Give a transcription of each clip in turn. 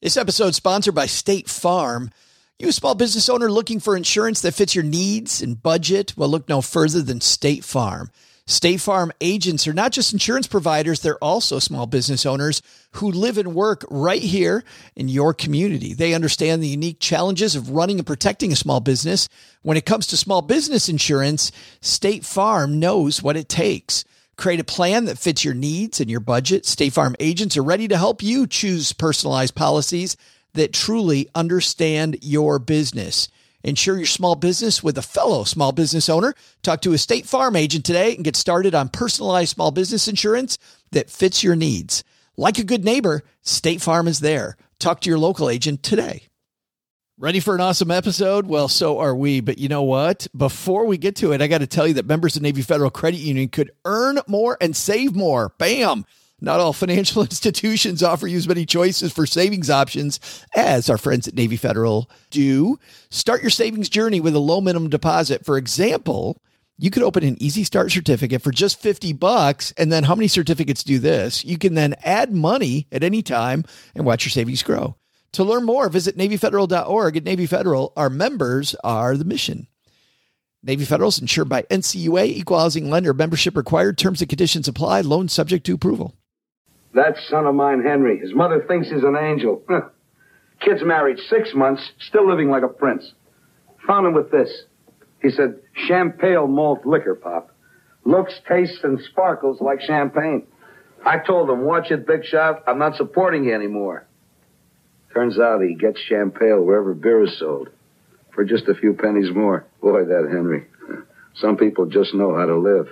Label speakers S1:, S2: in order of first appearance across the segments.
S1: This episode is sponsored by State Farm. You a small business owner looking for insurance that fits your needs and budget? Well, look no further than State Farm. State Farm agents are not just insurance providers, they're also small business owners who live and work right here in your community. They understand the unique challenges of running and protecting a small business. When it comes to small business insurance, State Farm knows what it takes. Create a plan that fits your needs and your budget. State Farm agents are ready to help you choose personalized policies that truly understand your business. Insure your small business with a fellow small business owner. Talk to a State Farm agent today and get started on personalized small business insurance that fits your needs. Like a good neighbor, State Farm is there. Talk to your local agent today. Ready for an awesome episode? Well, so are we. But you know what? Before we get to it, I got to tell you that members of Navy Federal Credit Union could earn more and save more. Bam! Not all financial institutions offer you as many choices for savings options as our friends at Navy Federal do. Start your savings journey with a low minimum deposit. For example, you could open an Easy Start certificate for just $50. And then how many certificates do this? You can then add money at any time and watch your savings grow. To learn more, visit NavyFederal.org. At Navy Federal, our members are the mission. Navy Federal is insured by NCUA, Equal Housing Lender. Membership required. Terms and conditions apply. Loan subject to approval.
S2: That son of mine, Henry, his mother thinks he's an angel. Kid's married 6 months, still living like a prince. Found him with this. He said, champagne malt liquor, Pop. Looks, tastes, and sparkles like champagne. I told him, watch it, big shot. I'm not supporting you anymore. Turns out he gets champagne wherever beer is sold for just a few pennies more. Boy, that Henry. Some people just know how to live.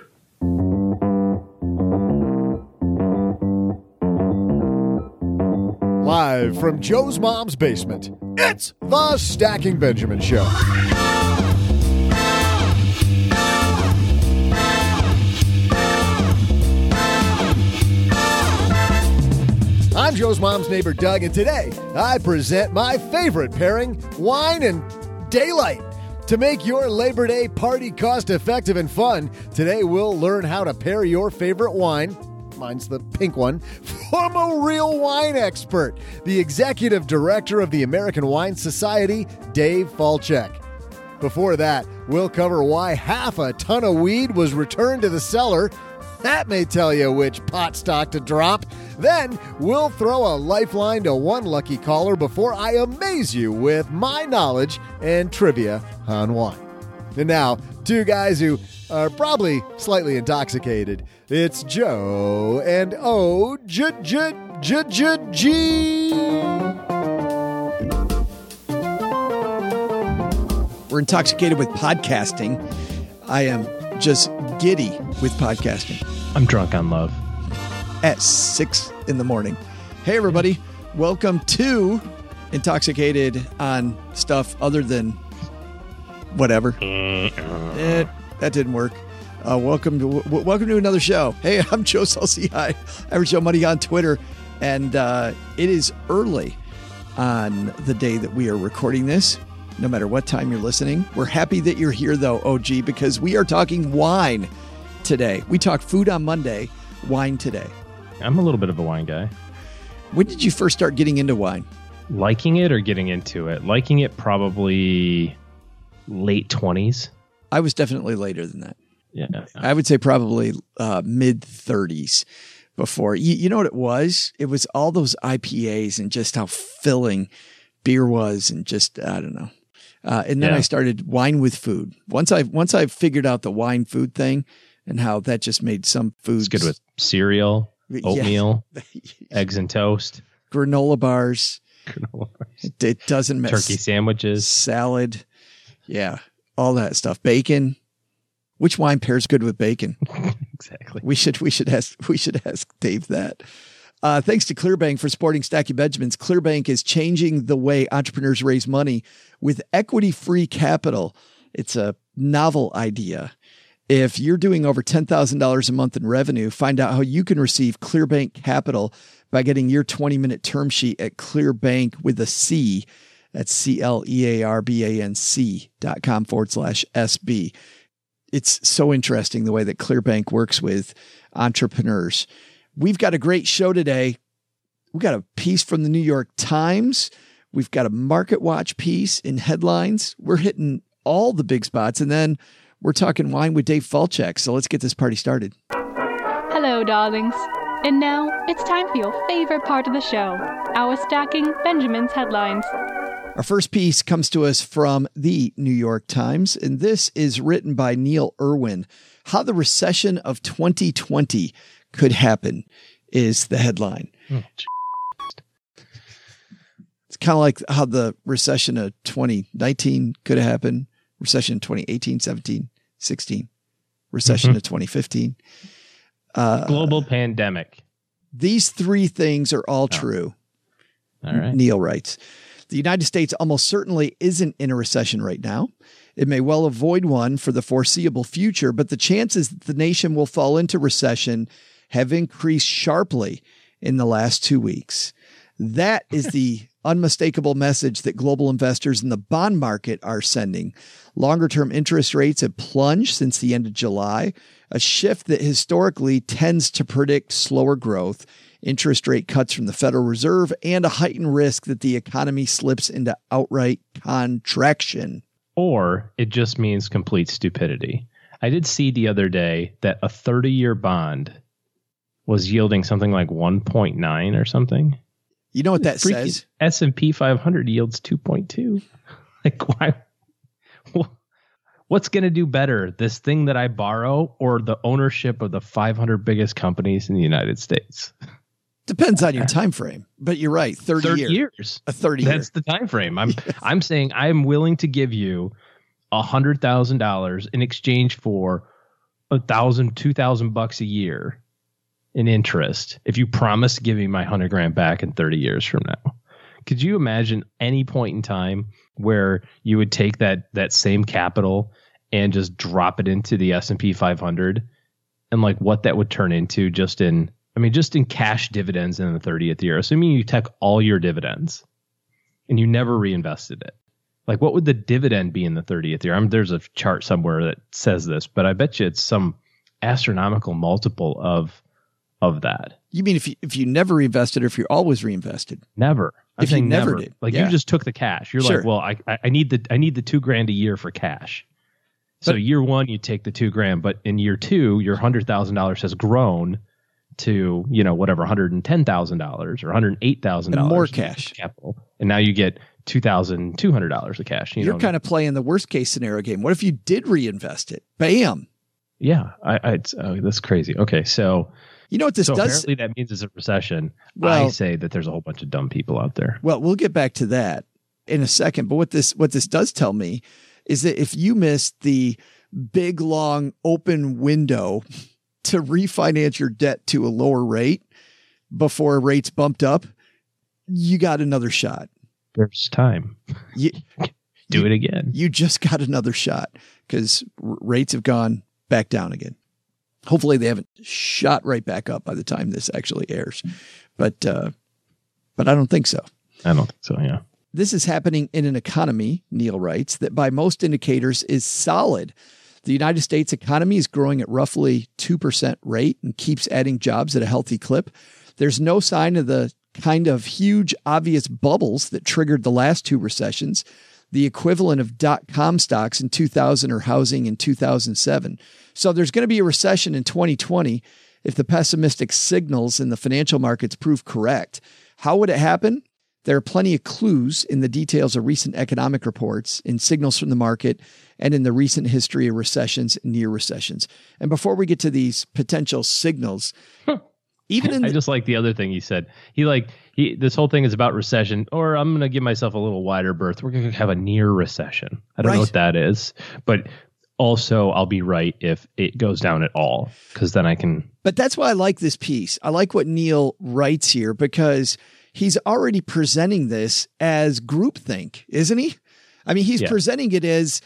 S3: Live from Joe's mom's basement, it's the Stacking Benjamin Show. I'm Joe's mom's neighbor, Doug, and today I present my favorite pairing, wine and daylight. To make your Labor Day party cost-effective and fun, today we'll learn how to pair your favorite wine, mine's the pink one, from a real wine expert, the executive director of the American Wine Society, Dave Falchuk. Before that, we'll cover why half a ton of weed was returned to the cellar. That may tell you which pot stock to drop. Then we'll throw a lifeline to one lucky caller before I amaze you with my knowledge and trivia on wine. And now, two guys who are probably slightly intoxicated. It's Joe and O-G.
S1: We're intoxicated with podcasting. I am just giddy with podcasting.
S4: I'm drunk on love.
S1: At 6 a.m. Hey, everybody. Welcome to Intoxicated on stuff other than whatever. That didn't work. Welcome to another show. Hey, I'm Joe Saul-Sehy, Average Joe Money on Twitter, and it is early on the day that we are recording this. No matter what time you're listening, we're happy that you're here, though, OG, because we are talking wine today. We talked food on Monday, wine today.
S4: I'm a little bit of a wine guy.
S1: When did you first start getting into wine?
S4: Liking it or getting into it? Liking it probably late 20s.
S1: I was definitely later than that.
S4: Yeah.
S1: I would say probably mid 30s before. You know what it was? It was all those IPAs and just how filling beer was, and just, I don't know. And then I started wine with food. Once I figured out the wine food thing and how that just made some foods.
S4: It's good with cereal, oatmeal, eggs and toast,
S1: granola bars. It doesn't matter.
S4: Turkey sandwiches,
S1: salad. Yeah. All that stuff. Bacon. Which wine pairs good with bacon?
S4: Exactly.
S1: We should ask Dave that. Thanks to Clearbank for supporting Stacking Benjamins. Clearbank is changing the way entrepreneurs raise money with equity-free capital. It's a novel idea. If you're doing over $10,000 a month in revenue, find out how you can receive Clearbank capital by getting your 20-minute term sheet at Clearbank with a C. That's CLEARBANC.com/SB. It's so interesting the way that Clearbank works with entrepreneurs. We've got a great show today. We got a piece from the New York Times. We've got a Market Watch piece in headlines. We're hitting all the big spots. And then we're talking wine with Dave Falchuk. So let's get this party started.
S5: Hello, darlings. And now it's time for your favorite part of the show, our Stacking Benjamin's headlines.
S1: Our first piece comes to us from the New York Times, and this is written by Neil Irwin. How the recession of 2020 could happen is the headline. It's kind of like how the recession of 2019 could have happened. Recession 2018, 17, 16. Recession of 2015.
S4: Global pandemic.
S1: These three things are all true.
S4: All right.
S1: Neil writes, the United States almost certainly isn't in a recession right now. It may well avoid one for the foreseeable future, but the chances that the nation will fall into recession have increased sharply in the last 2 weeks. That is the unmistakable message that global investors in the bond market are sending. Longer-term interest rates have plunged since the end of July, a shift that historically tends to predict slower growth, interest rate cuts from the Federal Reserve, and a heightened risk that the economy slips into outright contraction.
S4: Or it just means complete stupidity. I did see the other day that a 30-year bond was yielding something like 1.9 or something.
S1: You know what that says?
S4: S&P 500 yields 2.2. Like, why? What's going to do better, this thing that I borrow or the ownership of the 500 biggest companies in the United States?
S1: Depends on your time frame, but you're right. 30
S4: years.
S1: A 30 year.
S4: That's the time frame. I'm saying I'm willing to give you $100,000 in exchange for $1,000, $2,000 a year in interest if you promise to give me my $100,000 back in 30 years from now. Could you imagine any point in time where you would take that same capital and just drop it into the S&P 500 and like what that would turn into just in cash dividends in the 30th year, assuming you took all your dividends and you never reinvested it? Like, what would the dividend be in the 30th year? There's a chart somewhere that says this, but I bet you it's some astronomical multiple of that.
S1: You mean if you never reinvested or if you're always reinvested?
S4: Never. I'm saying never
S1: did.
S4: Like, you just took the cash. You're
S1: Sure.
S4: like, well, I need the $2,000 a year for cash. So year one, you take the $2,000, but in year two, your $100,000 has grown to, whatever, $110,000 or $108,000
S1: and more cash
S4: capital. And now you get $2,200 of cash.
S1: You're kind of playing the worst case scenario game. What if you did reinvest it? Bam.
S4: Yeah. That's crazy. Okay. So,
S1: you know what this does?
S4: Apparently that means it's a recession.
S1: Well,
S4: I say that there's a whole bunch of dumb people out there.
S1: Well, we'll get back to that in a second. But what this does tell me is that if you missed the big, long open window to refinance your debt to a lower rate before rates bumped up, you got another shot.
S4: There's time. Do it again.
S1: You just got another shot because rates have gone back down again. Hopefully they haven't shot right back up by the time this actually airs, but I don't think so.
S4: I don't think so. Yeah.
S1: This is happening in an economy, Neil writes, that by most indicators is solid. The United States economy is growing at roughly 2% rate and keeps adding jobs at a healthy clip. There's no sign of the kind of huge, obvious bubbles that triggered the last two recessions, the equivalent of .com stocks in 2000 or housing in 2007. So there's going to be a recession in 2020 if the pessimistic signals in the financial markets prove correct. How would it happen? There are plenty of clues in the details of recent economic reports, in signals from the market, and in the recent history of recessions and near recessions. And before we get to these potential signals, even
S4: I just like the other thing he said. This whole thing is about recession, or I'm going to give myself a little wider berth. We're going to have a near recession. I don't know what that is, but also I'll be right if it goes down at all, because then I can.
S1: But that's why I like this piece. I like what Neil writes here because he's already presenting this as groupthink, isn't he? I mean, he's presenting it as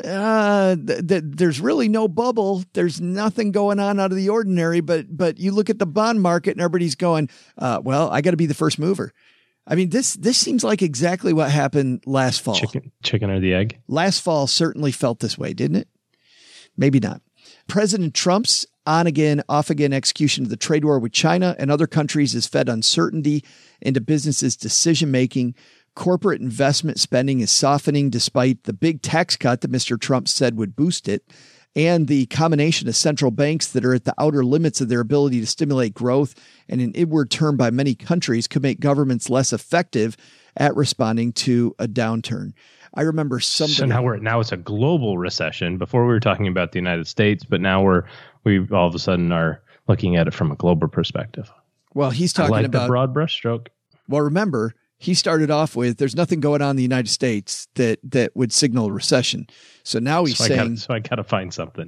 S1: there's really no bubble. There's nothing going on out of the ordinary. But you look at the bond market and everybody's going, well, I got to be the first mover. I mean, this seems like exactly what happened last fall.
S4: Chicken or the egg?
S1: Last fall certainly felt this way, didn't it? Maybe not. President Trump's on again, off again execution of the trade war with China and other countries has fed uncertainty into businesses' decision-making. Corporate investment spending is softening despite the big tax cut that Mr. Trump said would boost it. And the combination of central banks that are at the outer limits of their ability to stimulate growth and an inward turn by many countries could make governments less effective at responding to a downturn. I remember somebody.
S4: So now it's a global recession. Before we were talking about the United States, but now we all of a sudden are looking at it from a global perspective.
S1: Well, he's talking about
S4: the broad brushstroke.
S1: Well, remember, he started off with there's nothing going on in the United States that would signal a recession. So now he's saying.
S4: I got to find something.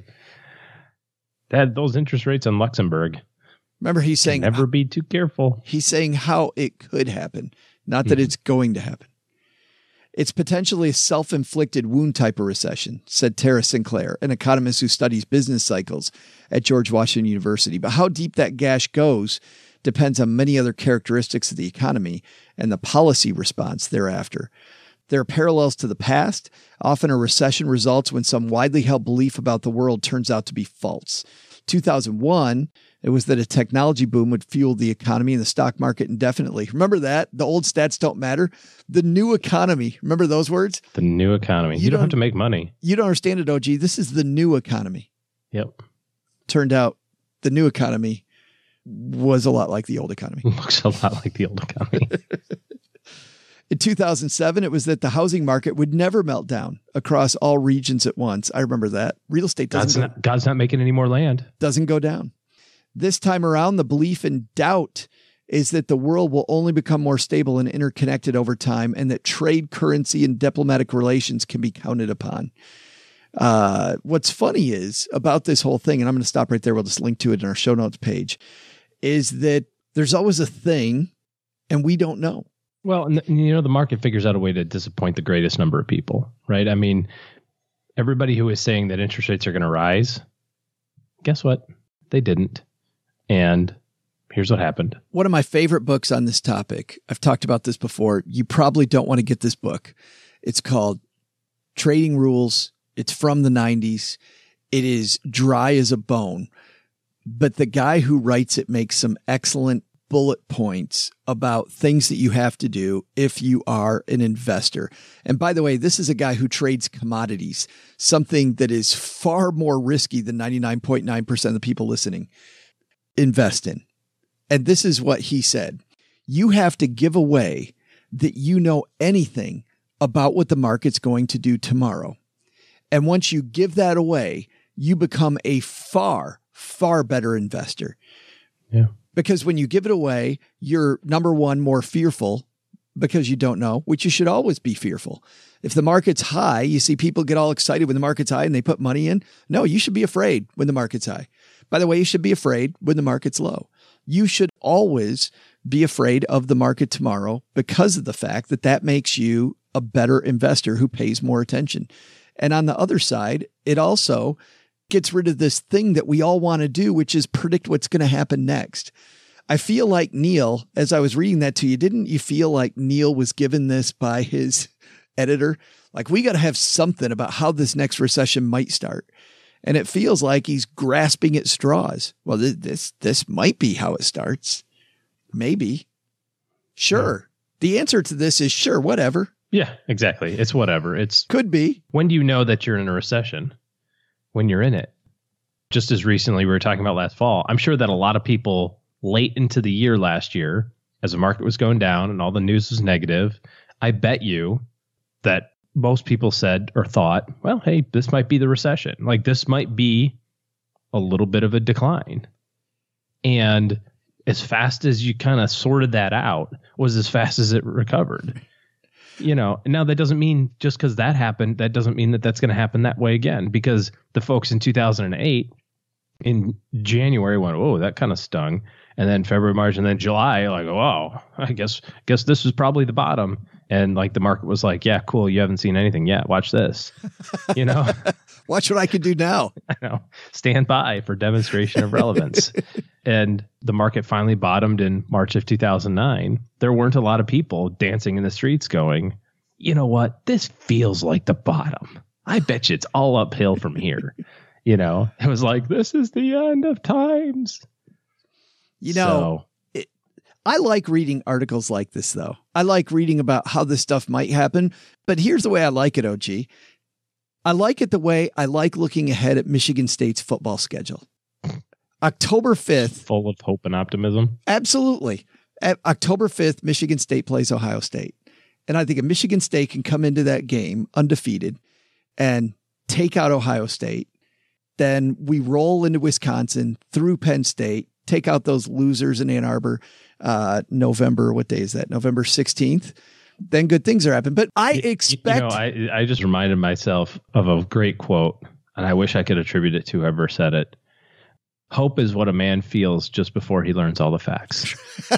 S4: Those interest rates in Luxembourg.
S1: Remember, he's saying
S4: never be too careful.
S1: He's saying how it could happen, not that it's going to happen. It's potentially a self-inflicted wound type of recession, said Tara Sinclair, an economist who studies business cycles at George Washington University. But how deep that gash goes depends on many other characteristics of the economy and the policy response thereafter. There are parallels to the past. Often a recession results when some widely held belief about the world turns out to be false. 2001, it was that a technology boom would fuel the economy and the stock market indefinitely. Remember that? The old stats don't matter. The new economy. Remember those words?
S4: The new economy. You don't have to make money.
S1: You don't understand it, OG. This is the new economy.
S4: Yep.
S1: Turned out the new economy was a lot like the old economy.
S4: Looks a lot like the old economy.
S1: In 2007, it was that the housing market would never melt down across all regions at once. I remember that. Real estate
S4: God's not making any more land.
S1: Doesn't go down. This time around, the belief and doubt is that the world will only become more stable and interconnected over time, and that trade, currency, and diplomatic relations can be counted upon. What's funny is about this whole thing, and I'm going to stop right there. We'll just link to it in our show notes page, is that there's always a thing and we don't know.
S4: Well, and the market figures out a way to disappoint the greatest number of people, right? I mean, everybody who is saying that interest rates are going to rise, guess what? They didn't. And here's what happened.
S1: One of my favorite books on this topic, I've talked about this before. You probably don't want to get this book. It's called Trading Rules. It's from the 90s. It is dry as a bone. But the guy who writes it makes some excellent bullet points about things that you have to do if you are an investor. And by the way, this is a guy who trades commodities, something that is far more risky than 99.9% of the people listening invest in. And this is what he said. You have to give away that you know anything about what the market's going to do tomorrow. And once you give that away, you become a far, far better investor.
S4: Yeah.
S1: Because when you give it away, you're, number one, more fearful because you don't know, which you should always be fearful. If the market's high, you see people get all excited when the market's high and they put money in. No, you should be afraid when the market's high. By the way, you should be afraid when the market's low. You should always be afraid of the market tomorrow because of the fact that that makes you a better investor who pays more attention. And on the other side, it also gets rid of this thing that we all want to do, which is predict what's going to happen next. I feel like Neil, as I was reading that to you, didn't you feel like Neil was given this by his editor? Like, we got to have something about how this next recession might start. And it feels like he's grasping at straws. Well, this might be how it starts. Maybe. Sure. Yeah. The answer to this is sure, whatever.
S4: Yeah, exactly. It's whatever.
S1: Could be.
S4: When do you know that you're in a recession? When you're in it. Just as recently we were talking about last fall, I'm sure that a lot of people late into the year last year, as the market was going down and all the news was negative, I bet you that most people said or thought, well, hey, this might be the recession. Like, this might be a little bit of a decline. And as fast as you kind of sorted that out was as fast as it recovered. Now that doesn't mean just because that happened, that doesn't mean that that's going to happen that way again, because the folks in 2008 in January went, oh, that kind of stung. And then February, March, and then July, like, oh, I guess this was probably the bottom. And like the market was like, yeah, cool. You haven't seen anything yet. Watch this,
S1: Watch what I can do now.
S4: I know. Stand by for demonstration of relevance. And the market finally bottomed in March of 2009. There weren't a lot of people dancing in the streets going, you know what? This feels like the bottom. I bet you it's all uphill from here. You know, it was like, this is the end of times.
S1: You know, I like reading articles like this, though. I like reading about how this stuff might happen. But here's the way I like it, OG. I like it the way I like looking ahead at Michigan State's football schedule. October 5th.
S4: Full of hope and optimism.
S1: Absolutely. At October 5th, Michigan State plays Ohio State. And I think if Michigan State can come into that game undefeated and take out Ohio State, then we roll into Wisconsin through Penn State, take out those losers in Ann Arbor, November 16th. Then good things are happening. But I expect...
S4: I just reminded myself of a great quote, and I wish I could attribute it to whoever said it. Hope is what a man feels just before he learns all the facts.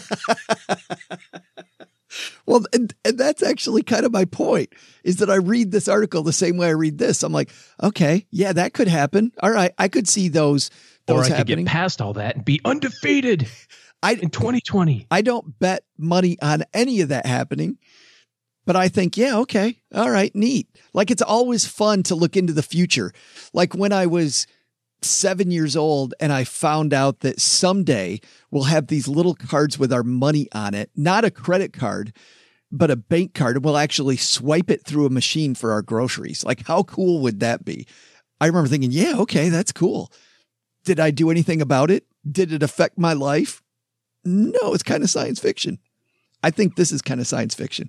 S1: Well, and that's actually kind of my point, is that I read this article the same way I read this. I'm like, okay, yeah, that could happen. All right, I could see those
S4: or I
S1: happening.
S4: Could get past all that and be undefeated in 2020.
S1: I don't bet money on any of that happening, but I think, yeah, okay, all right, neat. Like, it's always fun to look into the future. Like when I was 7 years old and I found out that someday we'll have these little cards with our money on it, not a credit card, but a bank card, and we'll actually swipe it through a machine for our groceries. Like, how cool would that be? I remember thinking, yeah, okay, that's cool. Did I do anything about it? Did it affect my life? No, it's kind of science fiction. I think this is kind of science fiction.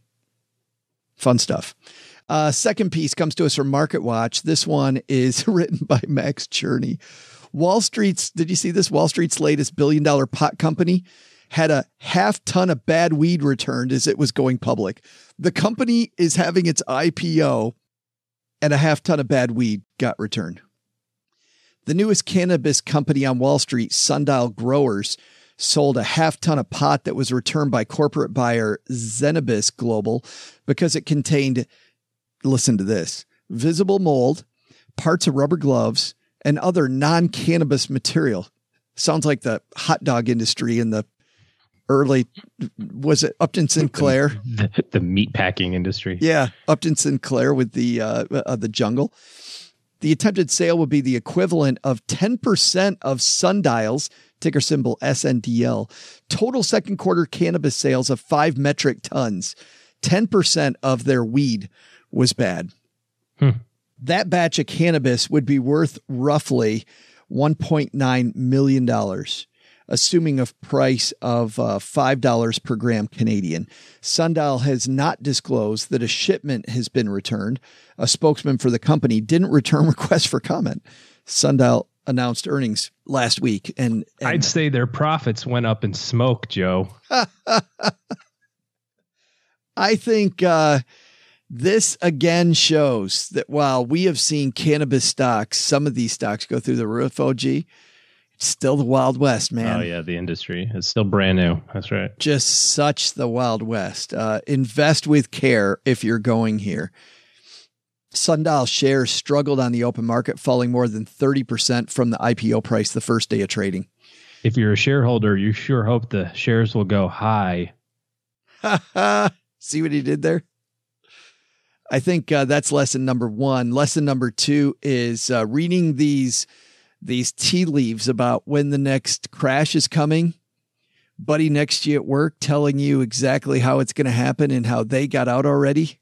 S1: Fun stuff. Second piece comes to us from Market Watch. This one is written by Max Cherney. Did you see this? Wall Street's latest billion-dollar pot company had a half ton of bad weed returned as it was going public. The company is having its IPO and a half ton of bad weed got returned. The newest cannabis company on Wall Street, Sundial Growers, sold a half ton of pot that was returned by corporate buyer Zenabis Global because it contained, listen to this, visible mold, parts of rubber gloves, and other non-cannabis material. Sounds like the hot dog industry in the early, was it Upton Sinclair?
S4: The meat packing industry.
S1: Yeah, Upton Sinclair with the jungle. The attempted sale would be the equivalent of 10% of Sundial's, ticker symbol SNDL, total second quarter cannabis sales of 5 metric tons. 10% of their weed was bad. That batch of cannabis would be worth roughly $1.9 million, assuming a price of $5 per gram Canadian. Sundial has not disclosed that a shipment has been returned. A spokesman for the company didn't return requests for comment. Sundial announced earnings last week. And
S4: I'd say their profits went up in smoke, Joe.
S1: I think this again shows that while we have seen cannabis stocks, some of these stocks go through the roof, OG, it's still the Wild West, man.
S4: Oh, yeah, the industry. It's still brand new. That's right.
S1: Just such the Wild West. Invest with care if you're going here. Sundial shares struggled on the open market, falling more than 30% from the IPO price the first day of trading.
S4: If you're a shareholder, you sure hope the shares will go high.
S1: See what he did there? I think that's lesson number one. Lesson number two is reading these tea leaves about when the next crash is coming. Buddy next to you at work telling you exactly how it's going to happen and how they got out already.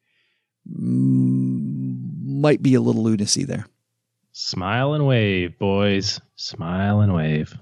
S1: Might be a little lunacy there.
S4: Smile and wave, boys. Smile and wave.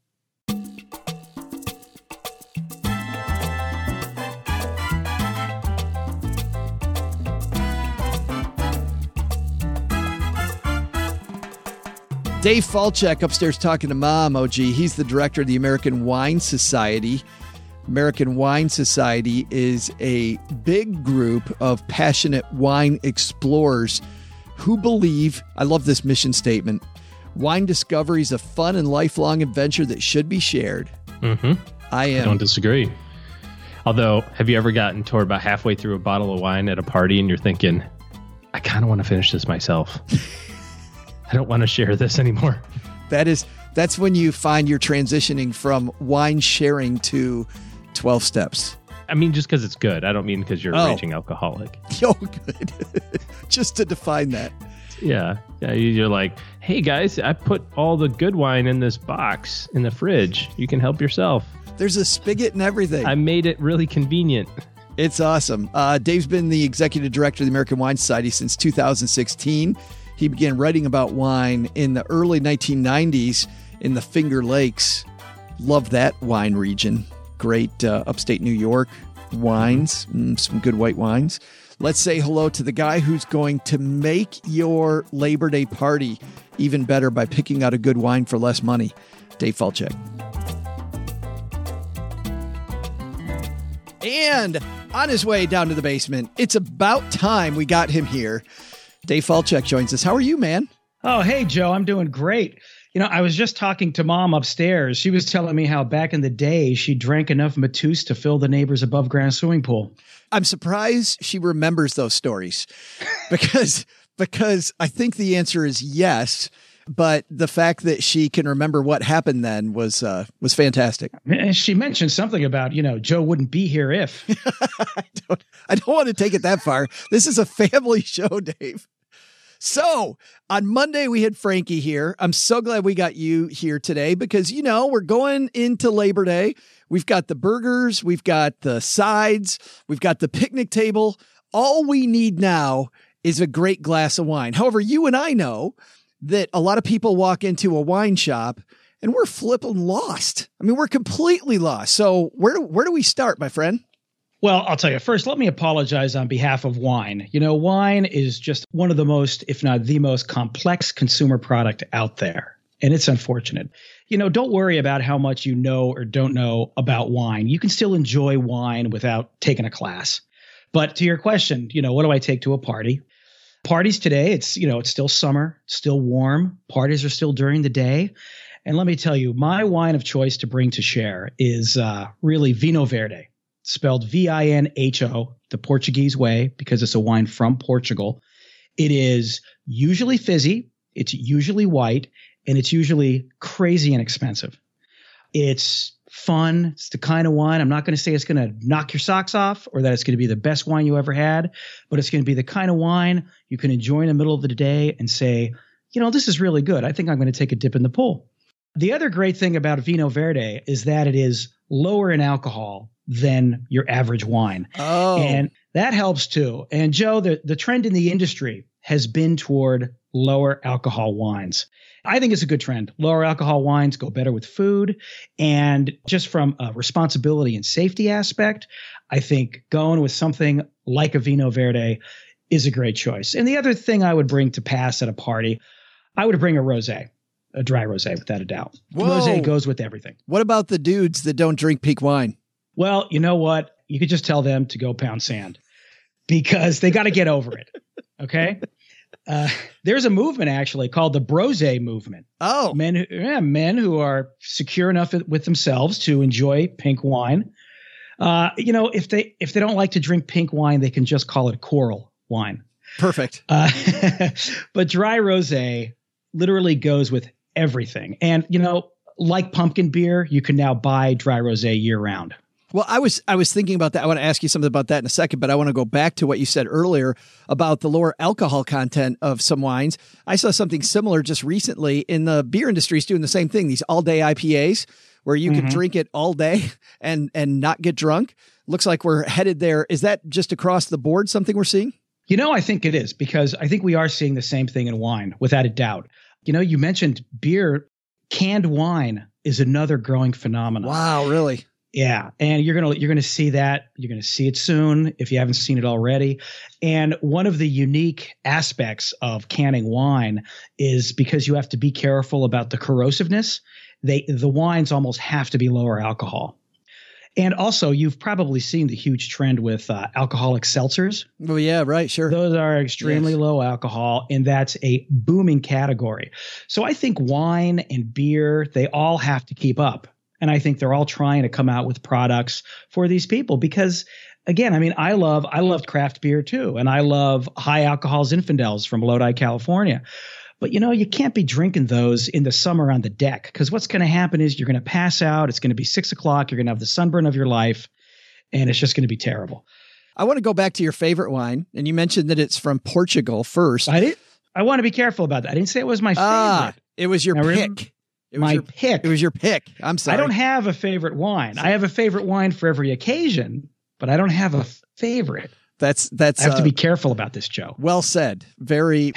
S1: Dave Falchuk upstairs talking to Mom, OG. He's the director of the American Wine Society. American Wine Society is a big group of passionate wine explorers who believe, I love this mission statement, wine discovery is a fun and lifelong adventure that should be shared.
S4: Mm-hmm.
S1: I
S4: don't disagree. Although, have you ever gotten toward about halfway through a bottle of wine at a party and you're thinking, I kind of want to finish this myself. I don't want to share this anymore.
S1: That's when you find you're transitioning from wine sharing to 12 steps.
S4: I mean, just because it's good. I don't mean because you're a raging alcoholic.
S1: Oh, good. Just to define that.
S4: Yeah. You're like, hey guys, I put all the good wine in this box in the fridge. You can help yourself.
S1: There's a spigot and everything.
S4: I made it really convenient.
S1: It's awesome. Dave's been the executive director of the American Wine Society since 2016. He began writing about wine in the early 1990s in the Finger Lakes. Love that wine region. Great upstate New York wines, some good white wines. Let's say hello to the guy who's going to make your Labor Day party even better by picking out a good wine for less money. Dave Falchuk. And on his way down to the basement, it's about time we got him here. Dave Falchuk joins us. How are you, man?
S6: Oh, hey, Joe. I'm doing great. You know, I was just talking to Mom upstairs. She was telling me how back in the day she drank enough Mateus to fill the neighbor's above-ground swimming pool.
S1: I'm surprised she remembers those stories because I think the answer is yes. But the fact that she can remember what happened then was fantastic.
S6: She mentioned something about, Joe wouldn't be here if.
S1: I don't want to take it that far. This is a family show, Dave. So on Monday, we had Frankie here. I'm so glad we got you here today because, we're going into Labor Day. We've got the burgers. We've got the sides. We've got the picnic table. All we need now is a great glass of wine. However, you and I know that a lot of people walk into a wine shop and we're flipping lost. I mean, we're completely lost. So where do we start, my friend?
S6: Well, I'll tell you first, let me apologize on behalf of wine. Wine is just one of the most, if not the most complex consumer product out there. And it's unfortunate. Don't worry about how much you know or don't know about wine. You can still enjoy wine without taking a class. But to your question, what do I take to a party? Parties today, it's still summer, still warm. Parties are still during the day. And let me tell you, my wine of choice to bring to share is really Vinho Verde, spelled V-I-N-H-O, the Portuguese way, because it's a wine from Portugal. It is usually fizzy, it's usually white, and it's usually crazy inexpensive. It's fun. It's the kind of wine. I'm not going to say it's going to knock your socks off or that it's going to be the best wine you ever had, but it's going to be the kind of wine you can enjoy in the middle of the day and say, this is really good. I think I'm going to take a dip in the pool. The other great thing about Vinho Verde is that it is lower in alcohol than your average wine.
S1: Oh.
S6: And that helps too. And Joe, the trend in the industry has been toward lower alcohol wines. I think it's a good trend. Lower alcohol wines go better with food. And just from a responsibility and safety aspect, I think going with something like a Vinho Verde is a great choice. And the other thing I would bring to pass at a party, I would bring a rosé, a dry rosé, without a doubt.
S1: Whoa.
S6: Rosé goes with everything.
S1: What about the dudes that don't drink peak wine?
S6: Well, you know what? You could just tell them to go pound sand because they got to get over it. Okay. There's a movement actually called the Brosé movement.
S1: Oh,
S6: men who are secure enough with themselves to enjoy pink wine. If they don't like to drink pink wine, they can just call it coral wine.
S1: Perfect.
S6: But dry rosé literally goes with everything. And, like pumpkin beer, you can now buy dry rosé year round.
S1: Well, I was thinking about that. I want to ask you something about that in a second, but I want to go back to what you said earlier about the lower alcohol content of some wines. I saw something similar just recently in the beer industry is doing the same thing. These all day IPAs where you can drink it all day and not get drunk. Looks like we're headed there. Is that just across the board something we're seeing?
S6: I think it is because I think we are seeing the same thing in wine without a doubt. You mentioned beer, canned wine is another growing phenomenon.
S1: Wow, really?
S6: Yeah. And you're going to see that. You're going to see it soon if you haven't seen it already. And one of the unique aspects of canning wine is because you have to be careful about the corrosiveness. The wines almost have to be lower alcohol. And also, you've probably seen the huge trend with alcoholic seltzers.
S1: Oh, yeah, right. Sure.
S6: Those are extremely low alcohol, and that's a booming category. So I think wine and beer, they all have to keep up. And I think they're all trying to come out with products for these people because, again, I loved craft beer too. And I love high alcohol Zinfandels from Lodi, California. But, you can't be drinking those in the summer on the deck because what's going to happen is you're going to pass out. It's going to be 6 o'clock. You're going to have the sunburn of your life, and it's just going to be terrible.
S1: I want to go back to your favorite wine. And you mentioned that it's from Portugal first.
S6: I did. I want to be careful about that. I didn't say it was my favorite.
S1: It was your pick.
S6: Pick.
S1: It was your pick. I'm sorry.
S6: I don't have a favorite wine. I have a favorite wine for every occasion, but I don't have a favorite.
S1: That's.
S6: I have to be careful about this, Joe.
S1: Well said. Very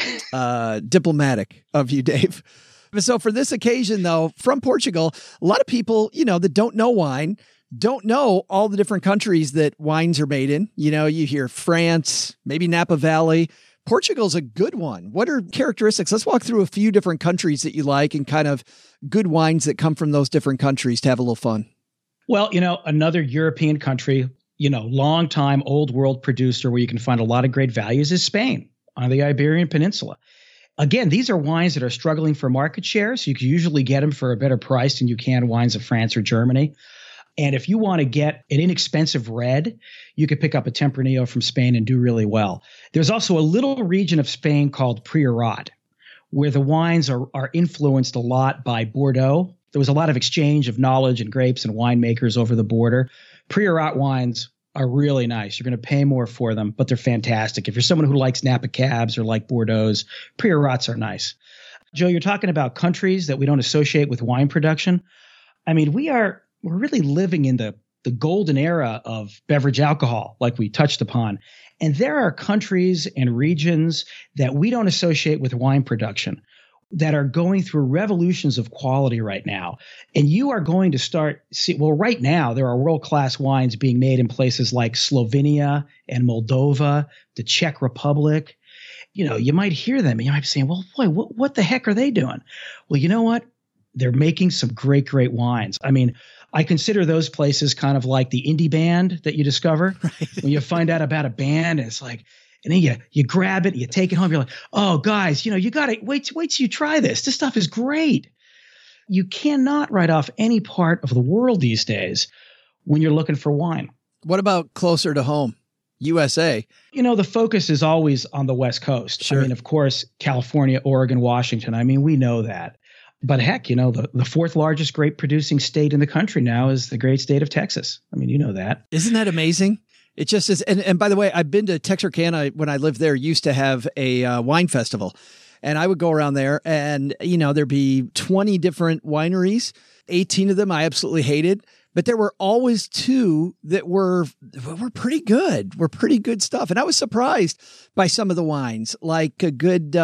S1: diplomatic of you, Dave. So for this occasion, though, from Portugal, a lot of people, that don't know wine, don't know all the different countries that wines are made in. You hear France, maybe Napa Valley. Portugal's a good one. What are characteristics? Let's walk through a few different countries that you like and kind of good wines that come from those different countries to have a little fun.
S6: Well, another European country, long time old world producer where you can find a lot of great values is Spain on the Iberian Peninsula. Again, these are wines that are struggling for market share, so you can usually get them for a better price than you can wines of France or Germany. And if you want to get an inexpensive red, you could pick up a Tempranillo from Spain and do really well. There's also a little region of Spain called Priorat, where the wines are influenced a lot by Bordeaux. There was a lot of exchange of knowledge and grapes and winemakers over the border. Priorat wines are really nice. You're going to pay more for them, but they're fantastic. If you're someone who likes Napa Cabs or like Bordeaux's, Priorats are nice. Joe, you're talking about countries that we don't associate with wine production. I mean, we're really living in the golden era of beverage alcohol, like we touched upon. And there are countries and regions that we don't associate with wine production that are going through revolutions of quality right now. And you are going to right now, there are world-class wines being made in places like Slovenia and Moldova, the Czech Republic. You might hear them and you might be saying, well, boy, what the heck are they doing? Well, you know what? They're making some great, great wines. I mean, I consider those places kind of like the indie band that you discover when you find out about a band and it's like, and then you grab it, you take it home. You're like, oh, guys, you got to wait till you try this. This stuff is great. You cannot write off any part of the world these days when you're looking for wine.
S1: What about closer to home, USA?
S6: The focus is always on the West Coast.
S1: Sure.
S6: I mean, of course, California, Oregon, Washington. I mean, we know that. But heck, the fourth largest grape producing state in the country now is the great state of Texas. I mean, you know that.
S1: Isn't that amazing? It just is. And by the way, I've been to Texarkana when I lived there, used to have a wine festival. And I would go around there and, there'd be 20 different wineries. 18 of them I absolutely hated. But there were always 2 that were pretty good, were pretty good stuff. And I was surprised by some of the wines, like a good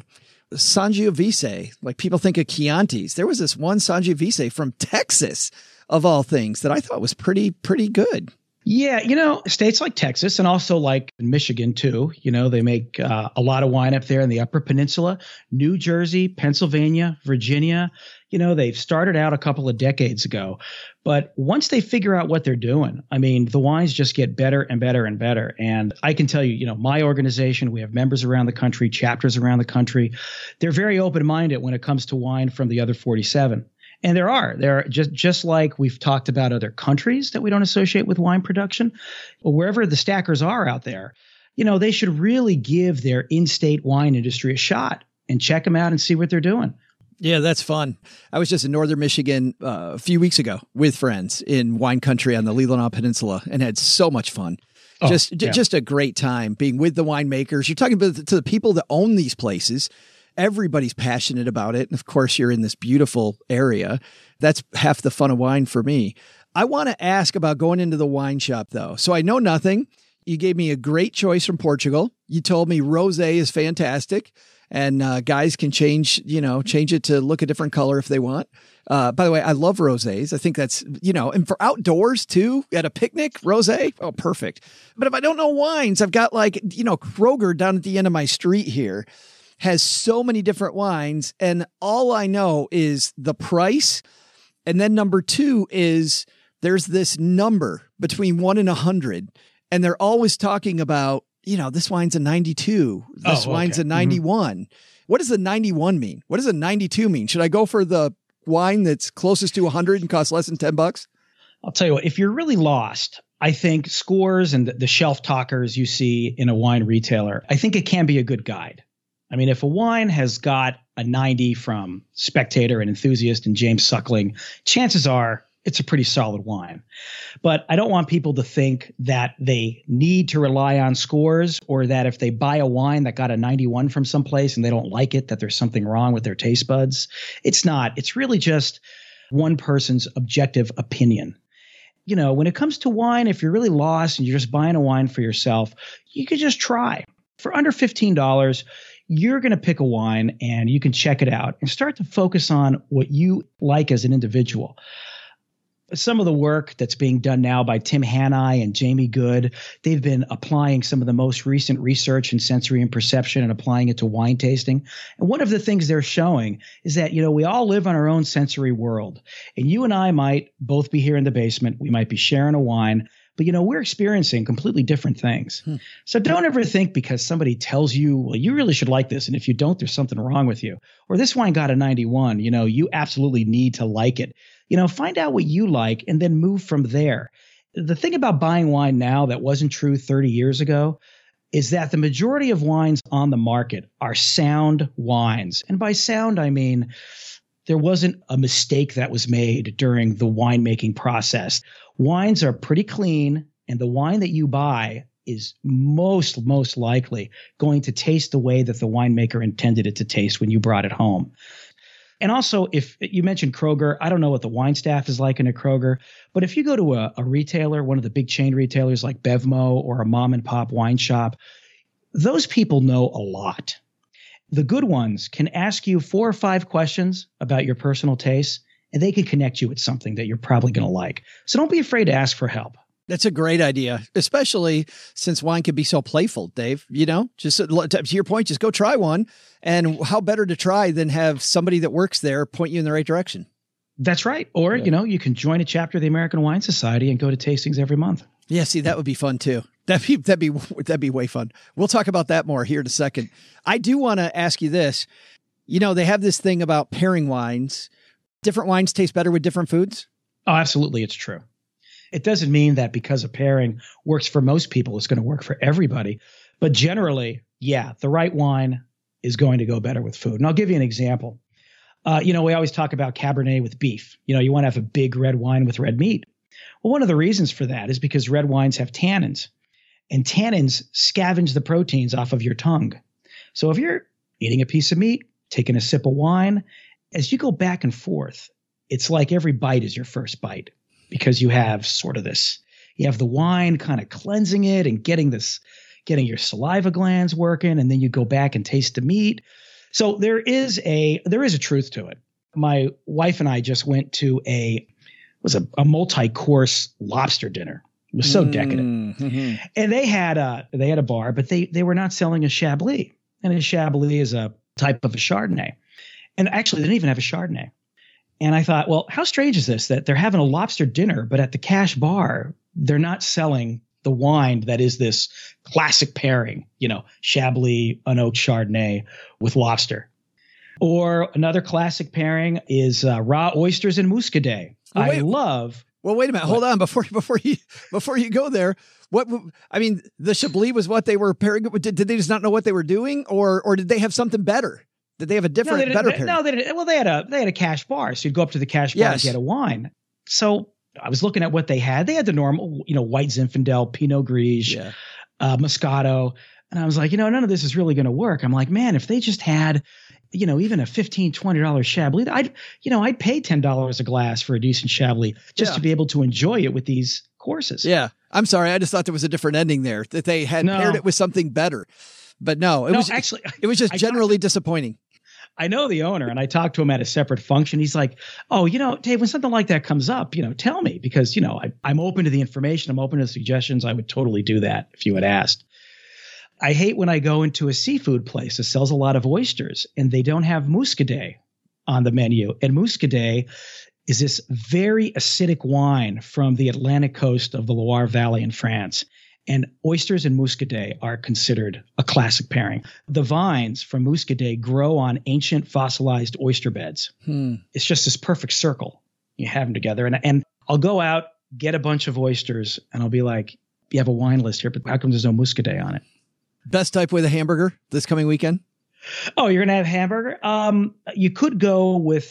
S1: Sangiovese. Like people think of Chiantis. There was this one Sangiovese from Texas, of all things, that I thought was pretty good.
S6: Yeah, states like Texas and also like Michigan, too. They make a lot of wine up there in the Upper Peninsula. New Jersey, Pennsylvania, Virginia. They've started out a couple of decades ago. But once they figure out what they're doing, I mean, the wines just get better and better and better. And I can tell you, my organization, we have members around the country, chapters around the country. They're very open-minded when it comes to wine from the other 47. And there are just like we've talked about other countries that we don't associate with wine production, or wherever the stackers are out there, they should really give their in-state wine industry a shot and check them out and see what they're doing.
S1: Yeah, that's fun. I was just in northern Michigan a few weeks ago with friends in wine country on the Leelanau Peninsula and had so much fun. Just a great time being with the winemakers. You're talking to the people that own these places. Everybody's passionate about it. And of course, you're in this beautiful area. That's half the fun of wine for me. I want to ask about going into the wine shop, though. So I know nothing. You gave me a great choice from Portugal. You told me rosé is fantastic. And guys can change it to look a different color if they want. By the way, I love rosés. I think that's, and for outdoors too, at a picnic, rosé, oh, perfect. But if I don't know wines, I've got Kroger down at the end of my street here has so many different wines. And all I know is the price. And then number 2 is there's this number between 1 and 100. And they're always talking about, this wine's a 92. This wine's a 91. Mm-hmm. What does a 91 mean? What does a 92 mean? Should I go for the wine that's closest to 100 and costs less than $10?
S6: I'll tell you what, if you're really lost, I think scores and the shelf talkers you see in a wine retailer, I think it can be a good guide. I mean, if a wine has got a 90 from Spectator and Enthusiast and James Suckling, chances are it's a pretty solid wine. But I don't want people to think that they need to rely on scores, or that if they buy a wine that got a 91 from someplace and they don't like it, that there's something wrong with their taste buds. It's not. It's really just one person's objective opinion. You know, when it comes to wine, if you're really lost and you're just buying a wine for yourself, you could just try. For under $15, you're going to pick a wine and you can check it out and start to focus on what you like as an individual. Some of the work that's being done now by Tim Hanai and Jamie Good, they've been applying some of the most recent research in sensory and perception and applying it to wine tasting. And one of the things they're showing is that, you know, we all live on our own sensory world. And you and I might both be here in the basement. We might be sharing a wine. But, you know, we're experiencing completely different things. So don't ever think because somebody tells you, well, you really should like this, and if you don't, there's something wrong with you. Or this wine got a 91, you know, you absolutely need to like it. You know, find out what you like and then move from there. The thing about buying wine now that wasn't true 30 years ago is that the majority of wines on the market are sound wines. And by sound, I mean there wasn't a mistake that was made during the winemaking process. Wines are pretty clean, and the wine that you buy is most likely going to taste the way that the winemaker intended it to taste when you brought it home. And also, if you mentioned Kroger, I don't know what the wine staff is like in a Kroger, but if you go to a retailer, one of the big chain retailers like Bevmo or a mom and pop wine shop, those people know a lot. The good ones can ask you 4 or 5 questions about your personal tastes, and they can connect you with something that you're probably going to like. So don't be afraid to ask for help.
S1: That's a great idea, especially since wine can be so playful, Dave. You know, just to your point, just go try one. And how better to try than have somebody that works there point you in the right direction?
S6: That's right. Or, you know, you can join a chapter of the American Wine Society and go to tastings every month.
S1: Yeah, see, that would be fun too. That'd be way fun. We'll talk about that more here in a second. I do want to ask you this. You know, they have this thing about pairing wines. Different wines taste better with different foods?
S6: Oh, absolutely. It's true. It doesn't mean that because a pairing works for most people, it's going to work for everybody. But generally, yeah, the right wine is going to go better with food. And I'll give you an example. You know, we always talk about Cabernet with beef. You know, you want to have a big red wine with red meat. Well, one of the reasons for that is because red wines have tannins, and tannins scavenge the proteins off of your tongue. So if you're eating a piece of meat, taking a sip of wine, as you go back and forth, it's like every bite is your first bite, because you have sort of this, you have the wine kind of cleansing it and getting your saliva glands working, and then you go back and taste the meat. So there is a truth to it. My wife and I just went to a multi-course lobster dinner. It was so decadent. Mm-hmm. And they had a bar, but they were not selling a Chablis. And a Chablis is a type of a Chardonnay. And actually they didn't even have a Chardonnay. And I thought, well, how strange is this that they're having a lobster dinner, but at the cash bar, they're not selling the wine that is this classic pairing, you know, Chablis, unoaked Chardonnay with lobster. Or another classic pairing is raw oysters and muscadet. Well,
S1: wait a minute. Hold on. Before you go there, the Chablis was what they were pairing. Did they just not know what they were doing, or did they have something better? Did they have a better pairing?
S6: No, they didn't. Well, they had a cash bar, so you'd go up to the cash bar and get a wine. So I was looking at what they had. They had the normal, you know, white Zinfandel, Pinot Gris, Moscato, and I was like, you know, none of this is really going to work. I'm like, man, if they just had, you know, even a $15, $20 Chablis, I'd pay $10 a glass for a decent Chablis just to be able to enjoy it with these courses.
S1: Yeah, I'm sorry, I just thought there was a different ending there, that they had paired it with something better. But no, it was just generally disappointing.
S6: I know the owner, and I talked to him at a separate function. He's like, oh, you know, Dave, when something like that comes up, you know, tell me, because, you know, I'm open to the information. I'm open to suggestions. I would totally do that if you had asked. I hate when I go into a seafood place that sells a lot of oysters and they don't have muscadet on the menu. And muscadet is this very acidic wine from the Atlantic coast of the Loire Valley in France. And oysters and muscadet are considered a classic pairing. The vines from muscadet grow on ancient fossilized oyster beds. It's just this perfect circle. You have them together. And I'll go out, get a bunch of oysters, and I'll be like, you have a wine list here, but how come there's no muscadet on it?
S1: Best type with a hamburger this coming weekend?
S6: Oh, you're going to have hamburger? You could go with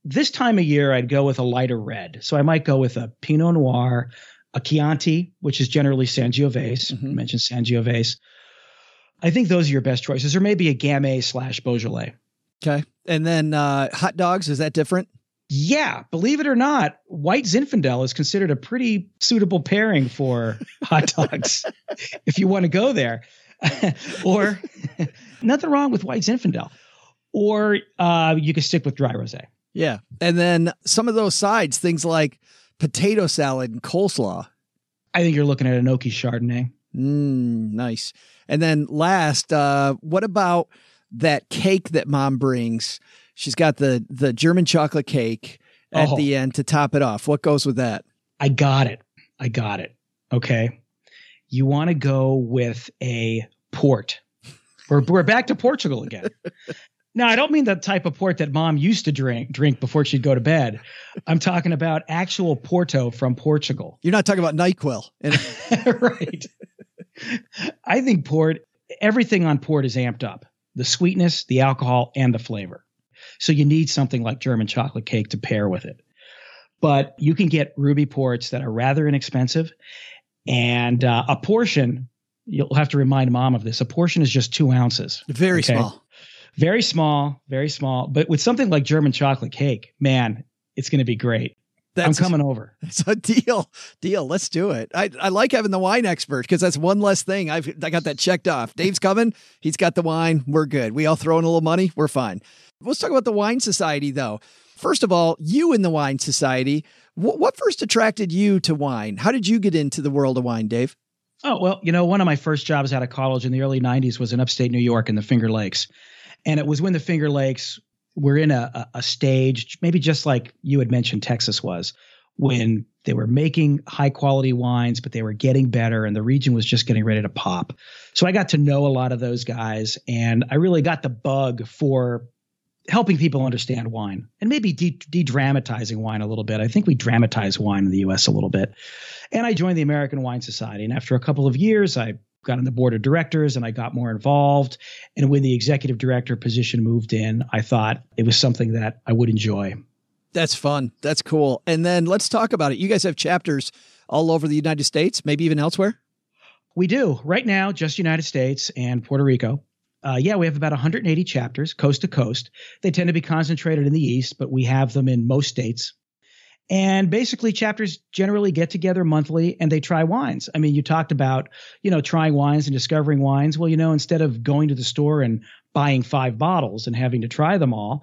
S6: this time of year, I'd go with a lighter red. So I might go with a Pinot Noir, a Chianti, which is generally Sangiovese.
S1: Mm-hmm.
S6: You mentioned Sangiovese. I think those are your best choices, or maybe a Gamay / Beaujolais.
S1: Okay. And then hot dogs, is that different?
S6: Yeah, believe it or not, white Zinfandel is considered a pretty suitable pairing for hot dogs if you want to go there. Or nothing wrong with white Zinfandel. Or you can stick with dry rosé.
S1: Yeah. And then some of those sides, things like potato salad and coleslaw.
S6: I think you're looking at an Oki Chardonnay.
S1: Nice. And then last, what about that cake that Mom brings? She's got the German chocolate cake at the end to top it off. What goes with that?
S6: I got it. Okay. You want to go with a port. We're back to Portugal again. Now, I don't mean the type of port that Mom used to drink before she'd go to bed. I'm talking about actual Porto from Portugal.
S1: You're not talking about NyQuil.
S6: Right. I think port, everything on port is amped up. The sweetness, the alcohol, and the flavor. So you need something like German chocolate cake to pair with it. But you can get ruby ports that are rather inexpensive. And a portion, you'll have to remind Mom of this, a portion is just 2 ounces.
S1: Very small.
S6: Very small, very small. But with something like German chocolate cake, man, it's going to be great. I'm coming over.
S1: It's a deal. Let's do it. I like having the wine expert because that's one less thing. I got that checked off. Dave's coming. He's got the wine. We're good. We all throw in a little money. We're fine. Let's talk about the Wine Society, though. First of all, you in the Wine Society, what first attracted you to wine? How did you get into the world of wine, Dave?
S6: Oh, well, one of my first jobs out of college in the early 90s was in upstate New York in the Finger Lakes. And it was when the Finger Lakes were in a stage, maybe just like you had mentioned Texas was, when they were making high quality wines, but they were getting better and the region was just getting ready to pop. So I got to know a lot of those guys and I really got the bug for helping people understand wine and maybe de-dramatizing wine a little bit. I think we dramatize wine in the U.S. a little bit. And I joined the American Wine Society. And after a couple of years, I got on the board of directors and I got more involved. And when the executive director position moved in, I thought it was something that I would enjoy.
S1: That's fun. That's cool. And then let's talk about it. You guys have chapters all over the United States, maybe even elsewhere?
S6: We do. Right now, just United States and Puerto Rico. We have about 180 chapters, coast to coast. They tend to be concentrated in the East, but we have them in most states. And basically, chapters generally get together monthly and they try wines. I mean, you talked about, trying wines and discovering wines. Well, instead of going to the store and buying 5 bottles and having to try them all,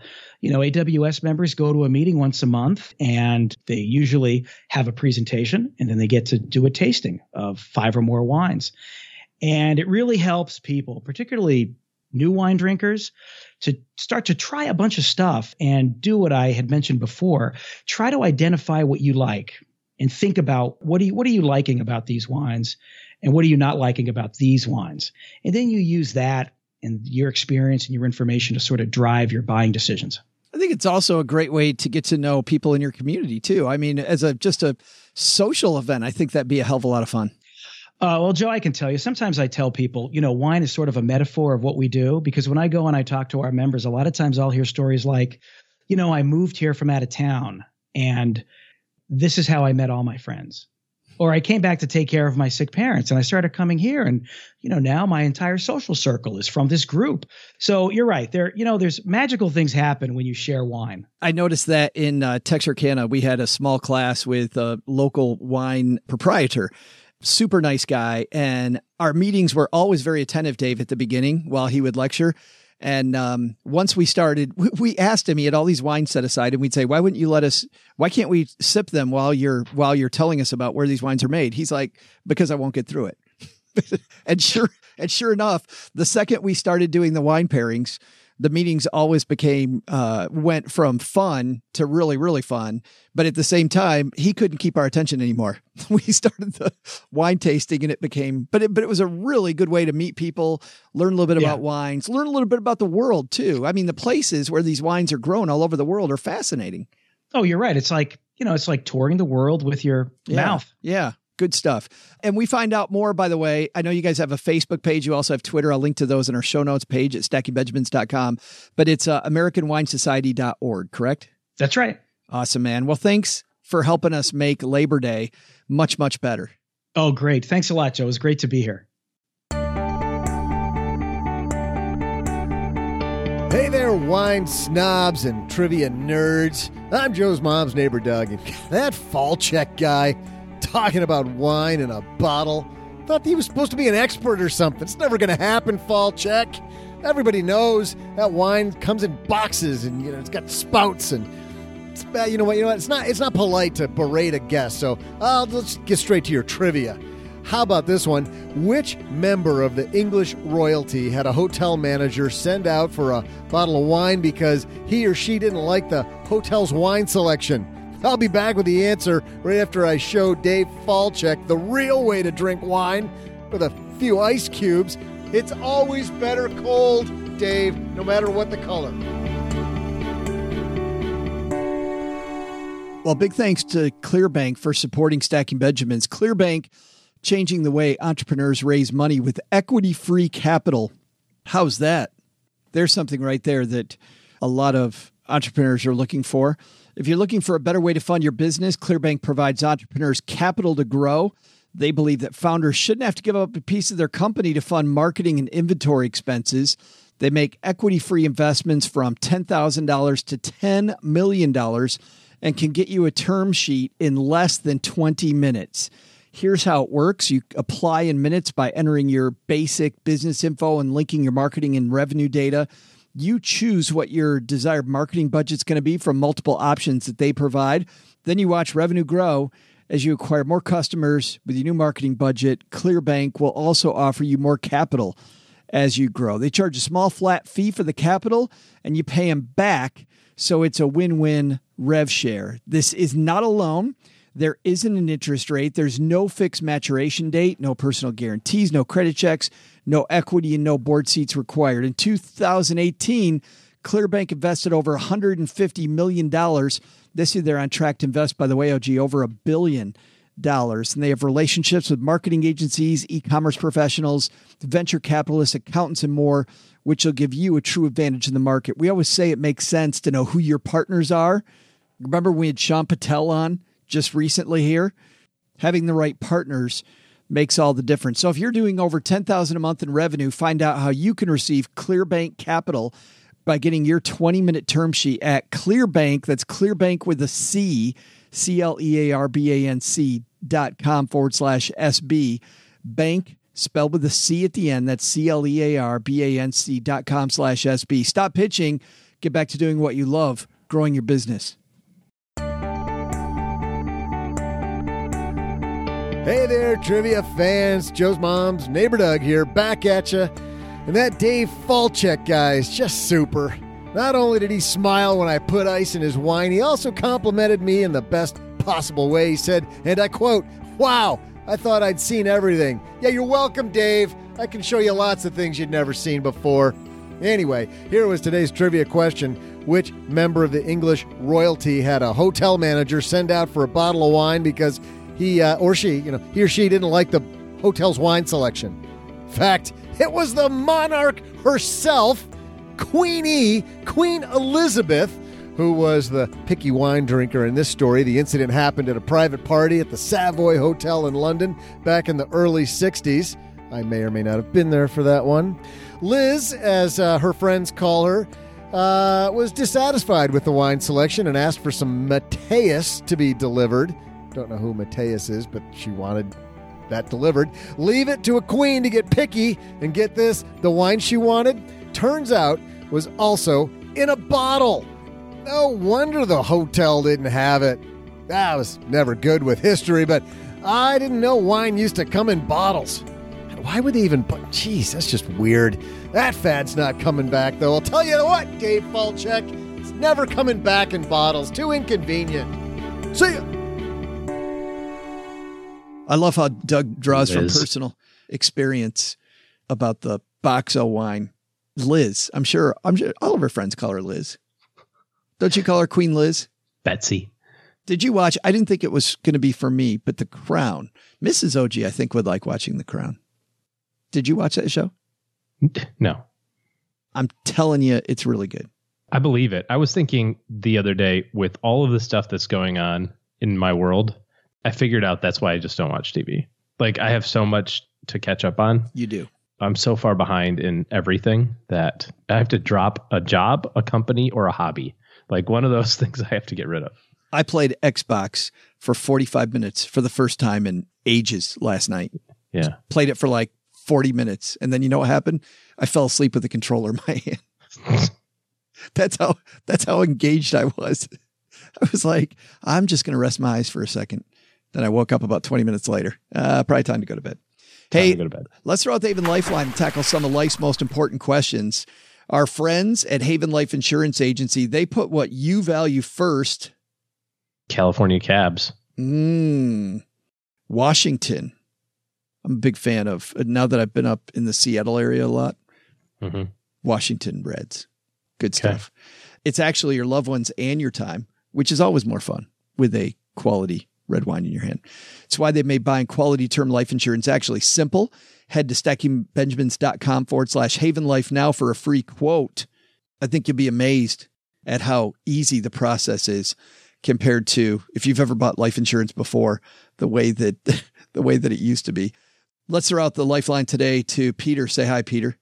S6: AWS members go to a meeting once a month and they usually have a presentation and then they get to do a tasting of 5 or more wines. And it really helps people, particularly new wine drinkers, to start to try a bunch of stuff and do what I had mentioned before. Try to identify what you like and think about what are you liking about these wines and what are you not liking about these wines. And then you use that and your experience and your information to sort of drive your buying decisions.
S1: I think it's also a great way to get to know people in your community too. I mean, as just a social event, I think that'd be a hell of a lot of fun.
S6: Well, Joe, I can tell you, sometimes I tell people, wine is sort of a metaphor of what we do, because when I go and I talk to our members, a lot of times I'll hear stories like, I moved here from out of town and this is how I met all my friends. Or I came back to take care of my sick parents and I started coming here and, now my entire social circle is from this group. So you're right. There's magical things happen when you share wine.
S1: I noticed that in Texarkana, we had a small class with a local wine proprietor. Super nice guy. And our meetings were always very attentive, Dave, at the beginning while he would lecture. And once we started, we asked him, he had all these wines set aside and we'd say, why can't we sip them while you're telling us about where these wines are made? He's like, because I won't get through it. and sure enough, the second we started doing the wine pairings, the meetings always went from fun to really, really fun. But at the same time, he couldn't keep our attention anymore. We started the wine tasting and but it was a really good way to meet people, learn a little bit about wines, learn a little bit about the world too. I mean, the places where these wines are grown all over the world are fascinating.
S6: Oh, you're right. It's like touring the world with your mouth.
S1: Yeah. Good stuff. And we find out more, by the way. I know you guys have a Facebook page. You also have Twitter. I'll link to those in our show notes page at stackingbenjamins.com. But it's AmericanWineSociety.org, correct?
S6: That's right.
S1: Awesome, man. Well, thanks for helping us make Labor Day much, much better.
S6: Oh, great. Thanks a lot, Joe. It was great to be here.
S3: Hey there, wine snobs and trivia nerds. I'm Joe's mom's neighbor, Doug, and that Falchek guy talking about wine in a bottle. Thought he was supposed to be an expert or something. It's never going to happen, Falchek. Everybody knows that wine comes in boxes and it's got spouts and it's bad. You know what? It's not polite to berate a guest. So let's get straight to your trivia. How about this one? Which member of the English royalty had a hotel manager send out for a bottle of wine because he or she didn't like the hotel's wine selection? I'll be back with the answer right after I show Dave Falchek the real way to drink wine with a few ice cubes. It's always better cold, Dave, no matter what the color.
S1: Well, big thanks to Clearbank for supporting Stacking Benjamins. Clearbank, changing the way entrepreneurs raise money with equity-free capital. How's that? There's something right there that a lot of entrepreneurs are looking for. If you're looking for a better way to fund your business, Clearbank provides entrepreneurs capital to grow. They believe that founders shouldn't have to give up a piece of their company to fund marketing and inventory expenses. They make equity-free investments from $10,000 to $10 million and can get you a term sheet in less than 20 minutes. Here's how it works. You apply in minutes by entering your basic business info and linking your marketing and revenue data. You choose what your desired marketing budget's going to be from multiple options that they provide. Then you watch revenue grow as you acquire more customers with your new marketing budget. Clearbank will also offer you more capital as you grow. They charge a small flat fee for the capital and you pay them back. So it's a win-win rev share. This is not a loan. There isn't an interest rate. There's no fixed maturation date, no personal guarantees, no credit checks, no equity, and no board seats required. In 2018, Clearbank invested over $150 million. This year, they're on track to invest, by the way, OG, over $1 billion. And they have relationships with marketing agencies, e-commerce professionals, venture capitalists, accountants, and more, which will give you a true advantage in the market. We always say it makes sense to know who your partners are. Remember we had Sean Patel on just recently here? Having the right partners makes all the difference. So if you're doing over $10,000 a month in revenue, find out how you can receive Clearbank Capital by getting your 20-minute term sheet at Clearbank. That's Clearbank with a C, CLEARBANC.com/SB. Bank spelled with a C at the end. That's CLEARBANC.com/SB. Stop pitching. Get back to doing what you love, growing your business.
S3: Hey there, trivia fans. Joe's mom's neighbor Doug here, back at you. And that Dave Falchek guy is just super. Not only did he smile when I put ice in his wine, he also complimented me in the best possible way. He said, and I quote, "Wow, I thought I'd seen everything." Yeah, you're welcome, Dave. I can show you lots of things you'd never seen before. Anyway, here was today's trivia question. Which member of the English royalty had a hotel manager send out for a bottle of wine because he or she didn't like the hotel's wine selection? In fact, it was the monarch herself, Queen Elizabeth, who was the picky wine drinker in this story. The incident happened at a private party at the Savoy Hotel in London back in the early 60s. I may or may not have been there for that one. Liz, as her friends call her, was dissatisfied with the wine selection and asked for some Mateus to be delivered. Don't know who Mateus is, but she wanted that delivered. Leave it to a queen to get picky, and get this, the wine she wanted, turns out, was also in a bottle. No wonder the hotel didn't have it. I was never good with history, but I didn't know wine used to come in bottles. And why would they even put... Jeez, that's just weird. That fad's not coming back, though. I'll tell you what, Dave Falchek, it's never coming back in bottles. Too inconvenient. See ya.
S1: I love how Doug draws from personal experience about the Boxo wine. Liz, I'm sure all of her friends call her Liz. Don't you call her Queen Liz?
S4: Betsy.
S1: Did you watch? I didn't think it was going to be for me, but The Crown. Mrs. OG, I think, would like watching The Crown. Did you watch that show?
S4: No.
S1: I'm telling you, it's really good.
S4: I believe it. I was thinking the other day, with all of the stuff that's going on in my world, I figured out that's why I just don't watch TV. Like, I have so much to catch up on.
S1: You do.
S4: I'm so far behind in everything that I have to drop a job, a company, or a hobby. Like, one of those things I have to get rid of.
S1: I played Xbox for 45 minutes for the first time in ages last night.
S4: Yeah.
S1: Played it for like 40 minutes. And then you know what happened? I fell asleep with the controller in my hand. That's how engaged I was. I was like, I'm just going to rest my eyes for a second. Then I woke up about 20 minutes later. Probably time to go to bed. Hey, let's throw out the Haven Lifeline and tackle some of life's most important questions. Our friends at Haven Life Insurance Agency, they put what you value first.
S4: California cabs.
S1: Washington. I'm a big fan of, now that I've been up in the Seattle area a lot.
S4: Mm-hmm.
S1: Washington Reds. Good stuff. It's actually your loved ones and your time, which is always more fun with a quality red wine in your hand. It's why they've made buying quality term life insurance actually simple. Head to stackingbenjamins.com/Haven Life now for a free quote. I think you'll be amazed at how easy the process is compared to, if you've ever bought life insurance before, the way that it used to be. Let's throw out the lifeline today to Peter. Say hi, Peter.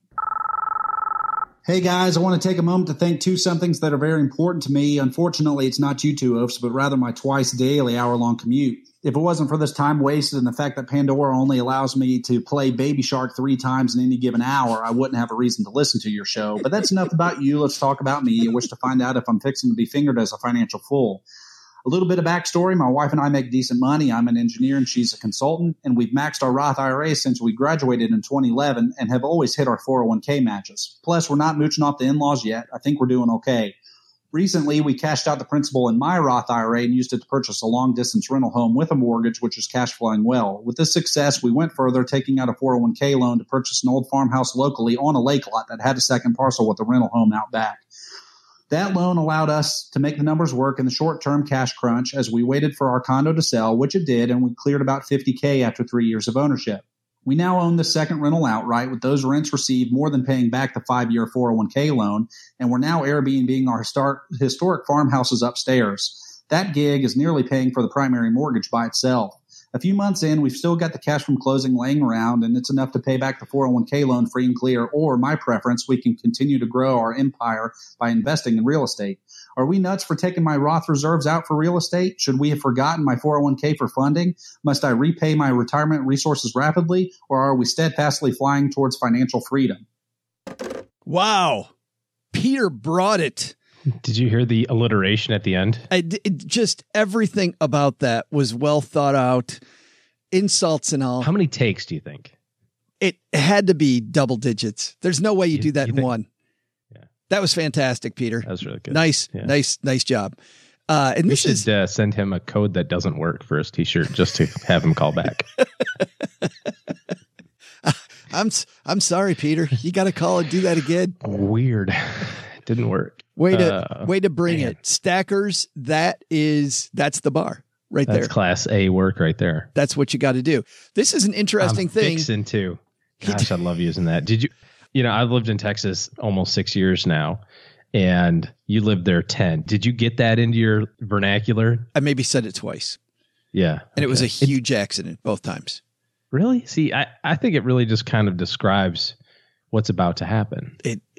S7: Hey guys, I want to take a moment to thank two somethings that are very important to me. Unfortunately, it's not you two oafs, but rather my twice daily hour-long commute. If it wasn't for this time wasted and the fact that Pandora only allows me to play Baby Shark 3 times in any given hour, I wouldn't have a reason to listen to your show. But that's enough about you. Let's talk about me. I wish to find out if I'm fixing to be fingered as a financial fool. A little bit of backstory. My wife and I make decent money. I'm an engineer and she's a consultant, and we've maxed our Roth IRA since we graduated in 2011 and have always hit our 401k matches. Plus, we're not mooching off the in-laws yet. I think we're doing okay. Recently, we cashed out the principal in my Roth IRA and used it to purchase a long-distance rental home with a mortgage, which is cash flowing well. With this success, we went further, taking out a 401k loan to purchase an old farmhouse locally on a lake lot that had a second parcel with a rental home out back. That loan allowed us to make the numbers work in the short-term cash crunch as we waited for our condo to sell, which it did, and we cleared about $50K after 3 years of ownership. We now own the second rental outright, with those rents received more than paying back the 5-year 401k loan, and we're now Airbnb-ing our historic farmhouses upstairs. That gig is nearly paying for the primary mortgage by itself. A few months in, we've still got the cash from closing laying around, and it's enough to pay back the 401k loan free and clear, or my preference, we can continue to grow our empire by investing in real estate. Are we nuts for taking my Roth reserves out for real estate? Should we have forgotten my 401k for funding? Must I repay my retirement resources rapidly, or are we steadfastly flying towards financial freedom?
S1: Wow. Peter brought it.
S4: Did you hear the alliteration at the end?
S1: Just everything about that was well thought out, insults and all.
S4: How many takes do you think?
S1: It had to be double digits. There's no way you do that in one.
S4: Yeah.
S1: That was fantastic, Peter.
S4: That was really good.
S1: Nice job. And
S4: we
S1: this
S4: should send him a code that doesn't work for his t-shirt just to have him call back.
S1: I'm sorry, Peter. You got to call and do that again.
S4: Weird. Didn't work.
S1: Way to bring it. Stackers, that's the bar right there.
S4: That's class A work right there.
S1: That's what you got to do. This is an interesting thing.
S4: Fixin' too. Gosh, I love using that. I've lived in Texas almost 6 years now, and you lived there 10. Did you get that into your vernacular?
S1: I maybe said it twice.
S4: Yeah.
S1: And it was a huge accident both times.
S4: Really? See, I think it really just kind of describes what's about to happen.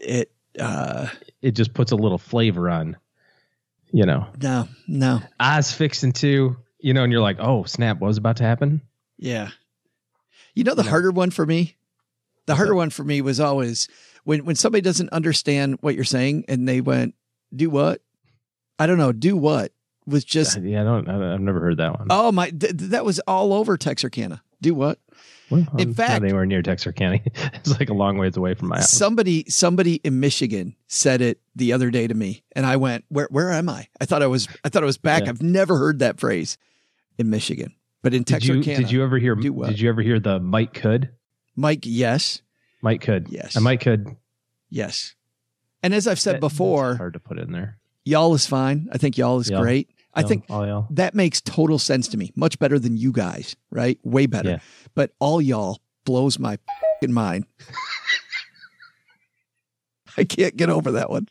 S4: It just puts a little flavor on,
S1: No.
S4: I was fixing to, and you're like, oh, snap, what was about to happen?
S1: Yeah. The harder one for me? The harder one for me was always when somebody doesn't understand what you're saying and they went, do what? I don't know. Do what? Was just.
S4: I've never heard that one.
S1: Oh, that was all over Texarkana. Do what?
S4: Well,
S1: in fact,
S4: not anywhere near Texarkana. It's like a long ways away from my house.
S1: Somebody in Michigan said it the other day to me, and I went, "Where am I? I thought I was back. Yeah. I've never heard that phrase in Michigan, but in Texarkana,
S4: did you ever hear? Did you ever hear the Mike could?
S1: Mike, yes.
S4: Mike could,
S1: yes.
S4: And Mike could,
S1: yes. And as I've said before,
S4: hard to put in there.
S1: Y'all is fine. I think y'all is great. I think
S4: y'all.
S1: That makes total sense to me. Much better than you guys, right? Way better. Yeah. But all y'all blows my fucking mind. I can't get over that one.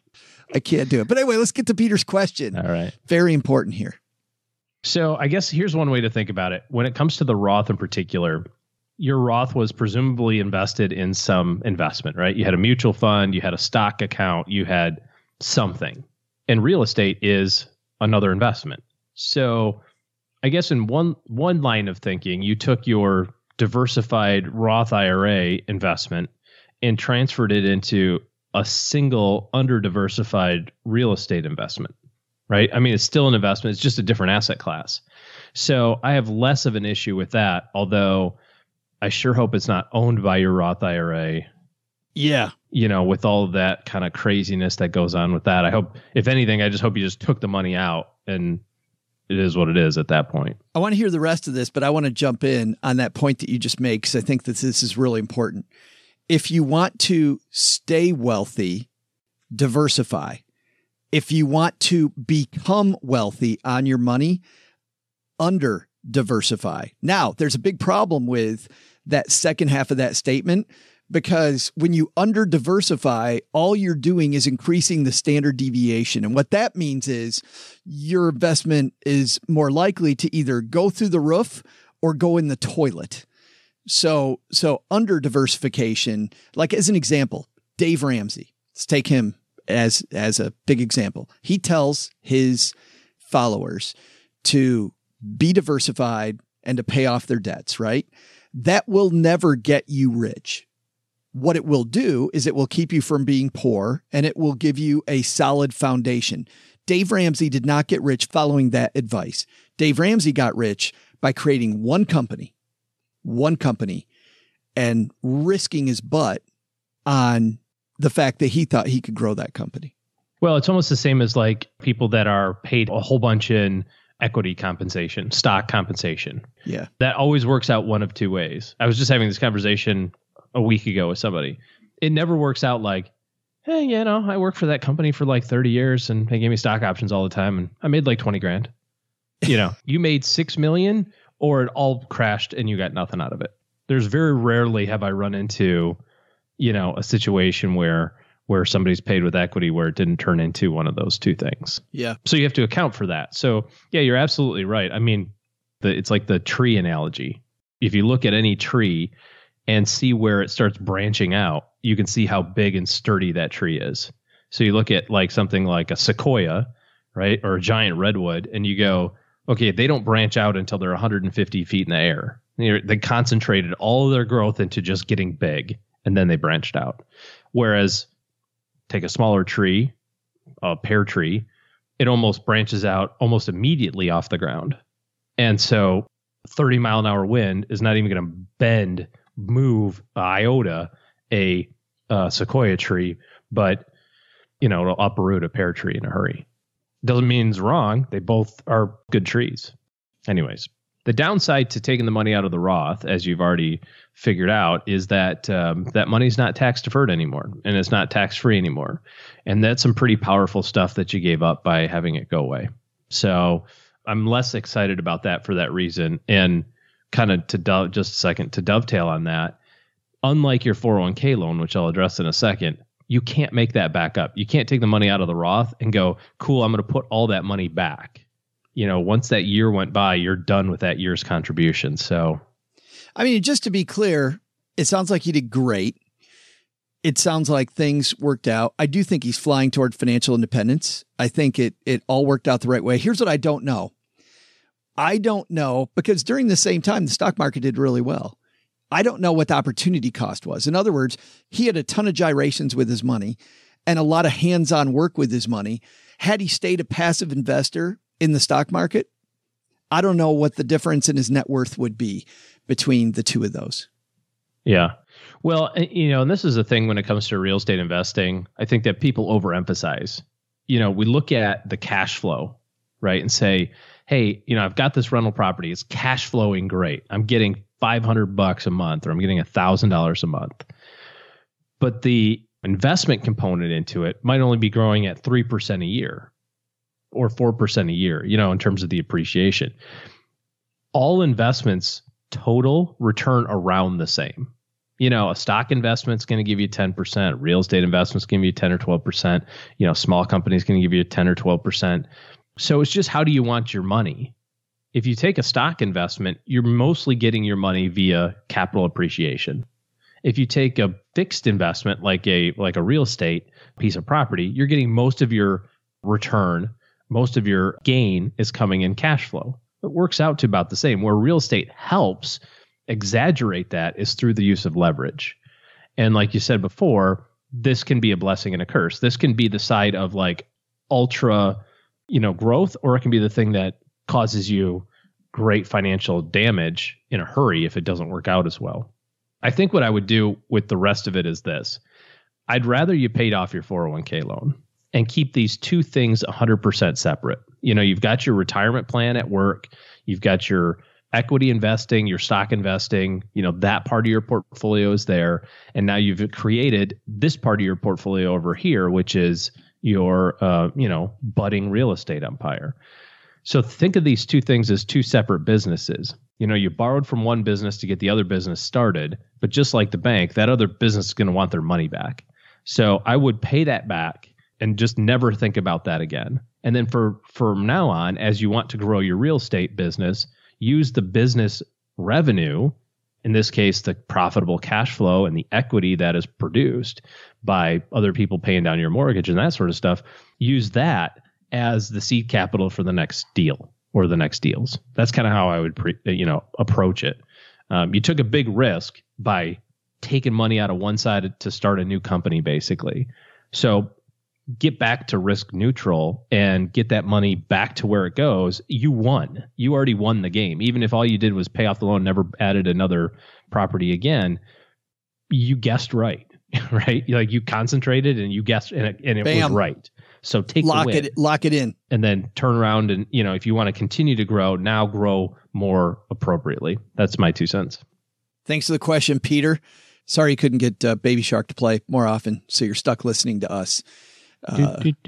S1: I can't do it. But anyway, let's get to Peter's question.
S4: All right.
S1: Very important here.
S4: So I guess here's one way to think about it. When it comes to the Roth in particular, your Roth was presumably invested in some investment, right? You had a mutual fund, you had a stock account, you had something. And real estate is another investment. So I guess in one line of thinking, you took your diversified Roth IRA investment and transferred it into a single under-diversified real estate investment, right? I mean, it's still an investment. It's just a different asset class. So I have less of an issue with that, although I sure hope it's not owned by your Roth IRA.
S1: Yeah.
S4: You know, with all of that kind of craziness that goes on with that. I hope, if anything, I just hope you just took the money out and it is what it is at that point.
S1: I want to hear the rest of this, but I want to jump in on that point that you just made because I think that this is really important. If you want to stay wealthy, diversify. If you want to become wealthy on your money, under diversify. Now, there's a big problem with that second half of that statement because when you under diversify, all you're doing is increasing the standard deviation. And what that means is your investment is more likely to either go through the roof or go in the toilet. So under diversification, like as an example, Dave Ramsey, let's take him as a big example. He tells his followers to be diversified and to pay off their debts, right? That will never get you rich. What it will do is it will keep you from being poor and it will give you a solid foundation. Dave Ramsey did not get rich following that advice. Dave Ramsey got rich by creating one company and risking his butt on the fact that he thought he could grow that company.
S4: Well, it's almost the same as like people that are paid a whole bunch in equity compensation, stock compensation.
S1: Yeah.
S4: That always works out one of two ways. I was just having this conversation a week ago with somebody. It never works out like, hey, you know, I worked for that company for like 30 years and they gave me stock options all the time and I made like 20 grand. You know, you made 6 million or it all crashed and you got nothing out of it. There's very rarely have I run into, you know, a situation where somebody's paid with equity where it didn't turn into one of those two things.
S1: Yeah.
S4: So you have to account for that. So yeah, you're absolutely right. I mean, it's like the tree analogy. If you look at any tree and see where it starts branching out, you can see how big and sturdy that tree is. So you look at like something like a sequoia, right? Or a giant redwood, and you go, okay, they don't branch out until they're 150 feet in the air. They concentrated all of their growth into just getting big, and then they branched out. Whereas take a smaller tree, a pear tree, it almost branches out almost immediately off the ground. And so 30-mile-an-hour wind is not even going to move iota a sequoia tree, but, you know, it'll uproot a pear tree in a hurry. Doesn't mean it's wrong. They both are good trees. Anyways, the downside to taking the money out of the Roth, as you've already figured out, is that that money's not tax deferred anymore and it's not tax free anymore. And that's some pretty powerful stuff that you gave up by having it go away. So I'm less excited about that for that reason. And kind of just a second to dovetail on that, unlike your 401k loan, which I'll address in a second, you can't make that back up. You can't take the money out of the Roth and go, cool, I'm going to put all that money back. You know, once that year went by, you're done with that year's contribution. So,
S1: I mean, just to be clear, it sounds like he did great. It sounds like things worked out. I do think he's flying toward financial independence. I think it all worked out the right way. Here's what I don't know. I don't know, because during the same time, the stock market did really well. I don't know what the opportunity cost was. In other words, he had a ton of gyrations with his money and a lot of hands-on work with his money. Had he stayed a passive investor in the stock market, I don't know what the difference in his net worth would be between the two of those.
S4: Yeah. Well, you know, and this is the thing when it comes to real estate investing, I think that people overemphasize. You know, we look at the cash flow, right? And say, hey, you know, I've got this rental property. It's cash flowing great. I'm getting $500 a month, or I'm getting $1,000 a month. But the investment component into it might only be growing at 3% a year or 4% a year, you know, in terms of the appreciation. All investments total return around the same. A stock investment's going to give you 10%. Real estate investment's going to give you 10 or 12%. Small companies going to give you 10 or 12%. So it's just, how do you want your money? If you take a stock investment, you're mostly getting your money via capital appreciation. If you take a fixed investment like a real estate piece of property, you're getting most of your return, most of your gain is coming in cash flow. It works out to about the same. Where real estate helps exaggerate that is through the use of leverage. And like you said before, this can be a blessing and a curse. This can be the side of like ultra, growth, or it can be the thing that causes you great financial damage in a hurry if it doesn't work out as well. I think what I would do with the rest of it is this. I'd rather you paid off your 401k loan and keep these two things 100% separate. You've got your retirement plan at work. You've got your equity investing, your stock investing, that part of your portfolio is there. And now you've created this part of your portfolio over here, which is your, budding real estate empire. So think of these two things as two separate businesses. You borrowed from one business to get the other business started, but just like the bank, that other business is going to want their money back. So I would pay that back and just never think about that again. And then from now on, as you want to grow your real estate business, use the business revenue, in this case, the profitable cash flow and the equity that is produced by other people paying down your mortgage and that sort of stuff, use that as the seed capital for the next deal or the next deals. That's kind of how I would approach it. You took a big risk by taking money out of one side to start a new company, basically. So get back to risk neutral and get that money back to where it goes. You won. You already won the game. Even if all you did was pay off the loan, never added another property again, you guessed right, right? Like you concentrated and you guessed, and it was right. So
S1: lock it in,
S4: and then turn around and, if you want to continue to grow, now grow more appropriately. That's my 2 cents.
S1: Thanks for the question, Peter. Sorry you couldn't get Baby Shark to play more often, so you're stuck listening to us. But the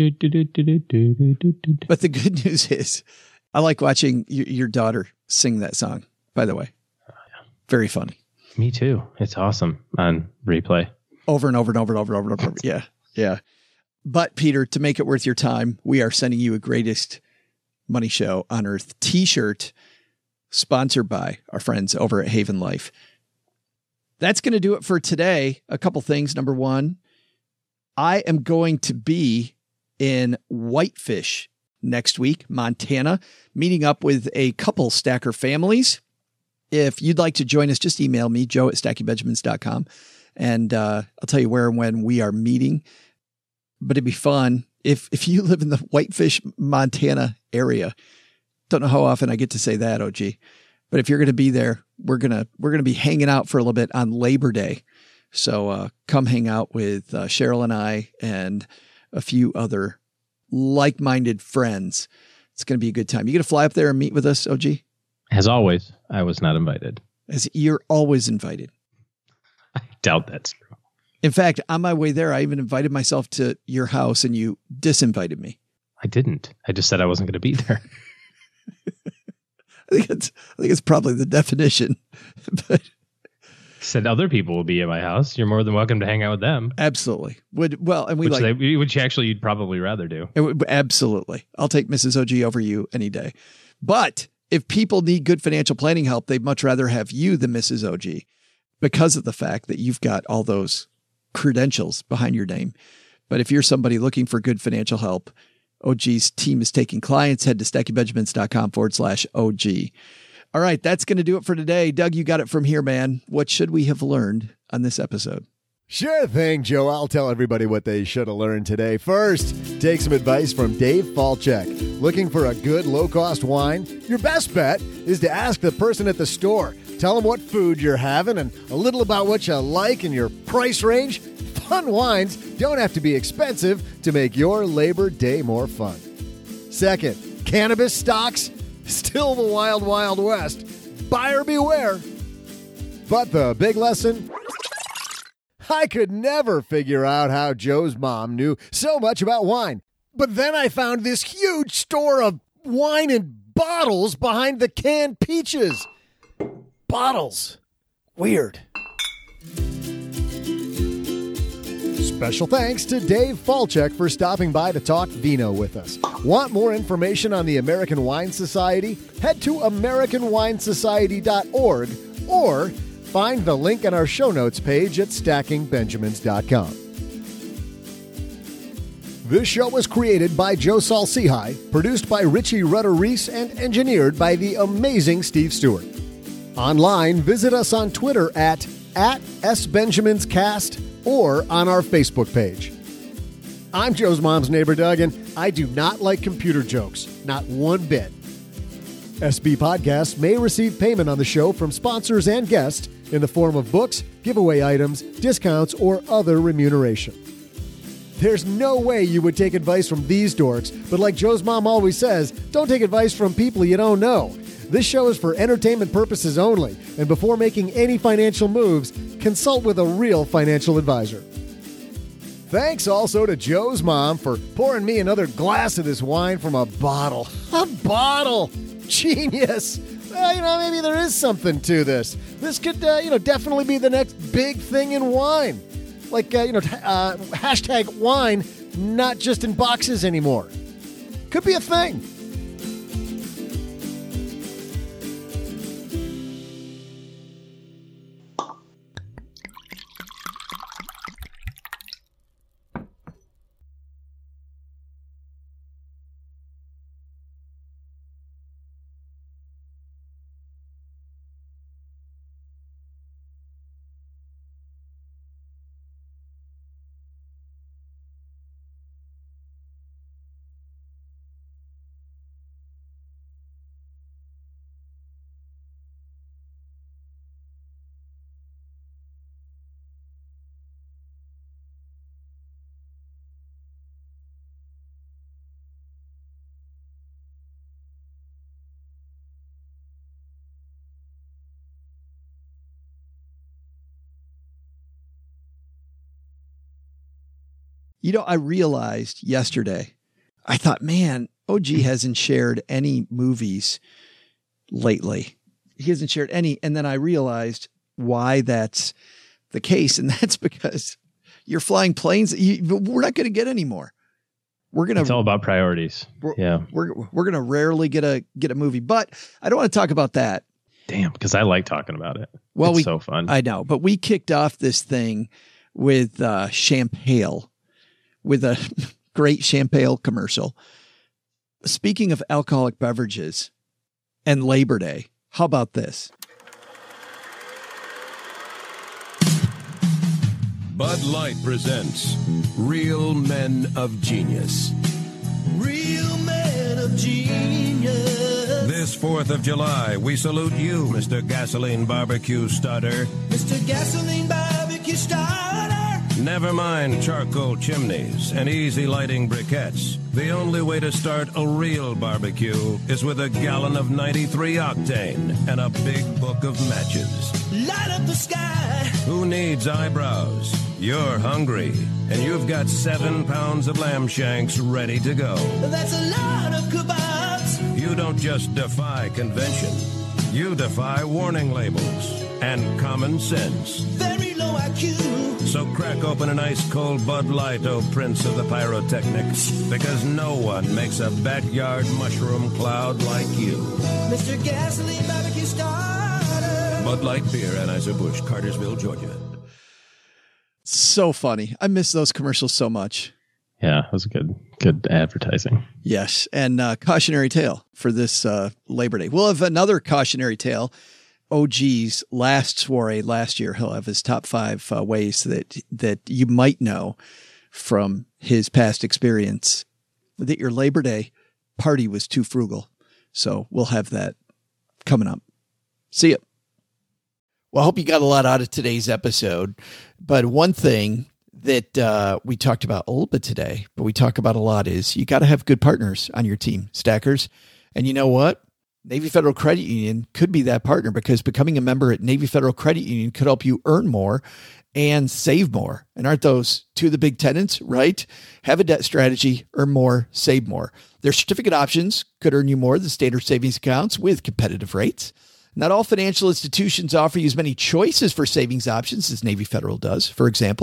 S1: good news is I like watching your daughter sing that song, by the way. Very funny.
S4: Me too. It's awesome on replay.
S1: Over and over and over and over and over and over. Yeah. Yeah. But Peter, to make it worth your time, we are sending you a Greatest Money Show on Earth t-shirt sponsored by our friends over at Haven Life. That's going to do it for today. A couple things. Number one, I am going to be in Whitefish next week, Montana, meeting up with a couple Stacker families. If you'd like to join us, just email me, joe@stackingbenjamins.com, and I'll tell you where and when we are meeting. But it'd be fun if you live in the Whitefish, Montana area. Don't know how often I get to say that, OG. But if you're going to be there, we're gonna be hanging out for a little bit on Labor Day. So come hang out with Cheryl and I and a few other like-minded friends. It's going to be a good time. You going to fly up there and meet with us, OG?
S4: As always, I was not invited.
S1: As you're always invited.
S4: I doubt that's true.
S1: In fact, on my way there, I even invited myself to your house and you disinvited me.
S4: I didn't. I just said I wasn't going to be there.
S1: I think it's probably the definition. But
S4: said other people will be at my house. You're more than welcome to hang out with them.
S1: Absolutely. Which actually you'd probably rather do. Absolutely. I'll take Mrs. OG over you any day. But if people need good financial planning help, they'd much rather have you than Mrs. OG because of the fact that you've got all those credentials behind your name. But if you're somebody looking for good financial help, OG's team is taking clients. Head to stackingbenjamins.com/OG. All right, that's going to do it for today. Doug, you got it from here, man. What should we have learned on this episode?
S3: Sure thing, Joe. I'll tell everybody what they should have learned today. First, take some advice from Dave Falchuk. Looking for a good low-cost wine? Your best bet is to ask the person at the store. Tell them what food you're having and a little about what you like and your price range. Fun wines don't have to be expensive to make your Labor Day more fun. Second, cannabis stocks? Still the wild, wild west. Buyer beware. But the big lesson? I could never figure out how Joe's mom knew so much about wine. But then I found this huge store of wine in bottles behind the canned peaches. Bottles. Weird. Special thanks to Dave Falchuk for stopping by to talk vino with us. Want more information on the American Wine Society? Head to AmericanWineSociety.org or find the link on our show notes page at StackingBenjamins.com. This show was created by Joe Saul-Sehy, produced by Richie Rutter-Reese, and engineered by the amazing Steve Stewart. Online, visit us on Twitter at SBenjaminsCast or on our Facebook page. I'm Joe's mom's neighbor, Doug, and I do not like computer jokes, not one bit. SB Podcasts may receive payment on the show from sponsors and guests in the form of books, giveaway items, discounts, or other remuneration. There's no way you would take advice from these dorks, but like Joe's mom always says, don't take advice from people you don't know. This show is for entertainment purposes only, and before making any financial moves, consult with a real financial advisor. Thanks also to Joe's mom for pouring me another glass of this wine from a bottle. A bottle! Genius! Maybe there is something to this. This could, definitely be the next big thing in wine. Like, hashtag wine, not just in boxes anymore. Could be a thing.
S1: I realized yesterday, I thought, man, OG hasn't shared any movies lately. He hasn't shared any. And then I realized why that's the case. And that's because you're flying planes. We're not going to get any more.
S4: It's all about priorities.
S1: We're going to rarely get a movie, but I don't want to talk about that.
S4: Damn, because I like talking about it.
S1: Well,
S4: it's so fun.
S1: I know, but we kicked off this thing with Champale. With a great Champale commercial. Speaking of alcoholic beverages and Labor Day, how about this?
S8: Bud Light presents Real Men of Genius.
S9: Real Men of Genius.
S8: This 4th of July, we salute you, Mr. Gasoline Barbecue Starter.
S9: Mr. Gasoline Barbecue Starter.
S8: Never mind charcoal chimneys and easy lighting briquettes. The only way to start a real barbecue is with a gallon of 93 octane and a big book of matches.
S9: Light up the sky.
S8: Who needs eyebrows? You're hungry, and you've got 7 pounds of lamb shanks ready to go.
S9: That's a lot of kebabs.
S8: You don't just defy convention. You defy warning labels and common sense.
S9: Very low IQ.
S8: So crack open an ice cold Bud Light, oh Prince of the Pyrotechnics, because no one makes a backyard mushroom cloud like you.
S9: Mr. Gasoline Barbecue Starter.
S8: Bud Light Beer, Anheuser-Busch, Cartersville, Georgia.
S1: So funny. I miss those commercials so much.
S4: Yeah, it was good advertising.
S1: Yes, and cautionary tale for this Labor Day. We'll have another cautionary tale. OG's last soiree last year, he'll have his top 5 ways that you might know from his past experience that your Labor Day party was too frugal. So we'll have that coming up. See ya. Well, I hope you got a lot out of today's episode. But one thing that we talked about a little bit today, but we talk about a lot, is you got to have good partners on your team, Stackers. And you know what? Navy Federal Credit Union could be that partner, because becoming a member at Navy Federal Credit Union could help you earn more and save more. And aren't those two of the big tenets, right? Have a debt strategy, earn more, save more. Their certificate options could earn you more than standard savings accounts with competitive rates. Not all financial institutions offer you as many choices for savings options as Navy Federal does. For example,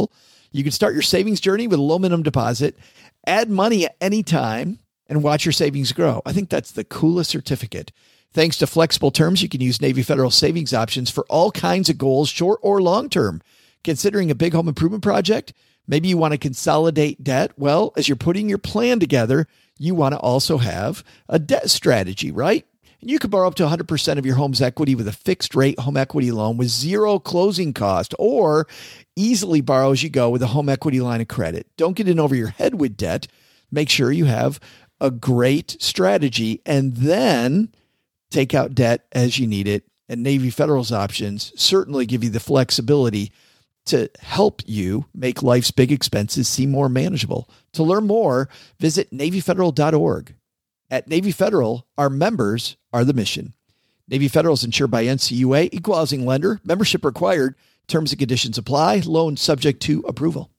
S1: You can start your savings journey with a low minimum deposit, add money at any time, and watch your savings grow. I think that's the coolest certificate. Thanks to flexible terms, you can use Navy Federal savings options for all kinds of goals, short or long term. Considering a big home improvement project, maybe you want to consolidate debt. Well, as you're putting your plan together, you want to also have a debt strategy, right? And you can borrow up to 100% of your home's equity with a fixed rate home equity loan with zero closing cost, or easily borrow as you go with a home equity line of credit. Don't get in over your head with debt. Make sure you have a great strategy and then take out debt as you need it. And Navy Federal's options certainly give you the flexibility to help you make life's big expenses seem more manageable. To learn more, visit NavyFederal.org. At Navy Federal, our members are the mission. Navy Federal is insured by NCUA, equal housing lender, membership required, terms and conditions apply, loan subject to approval.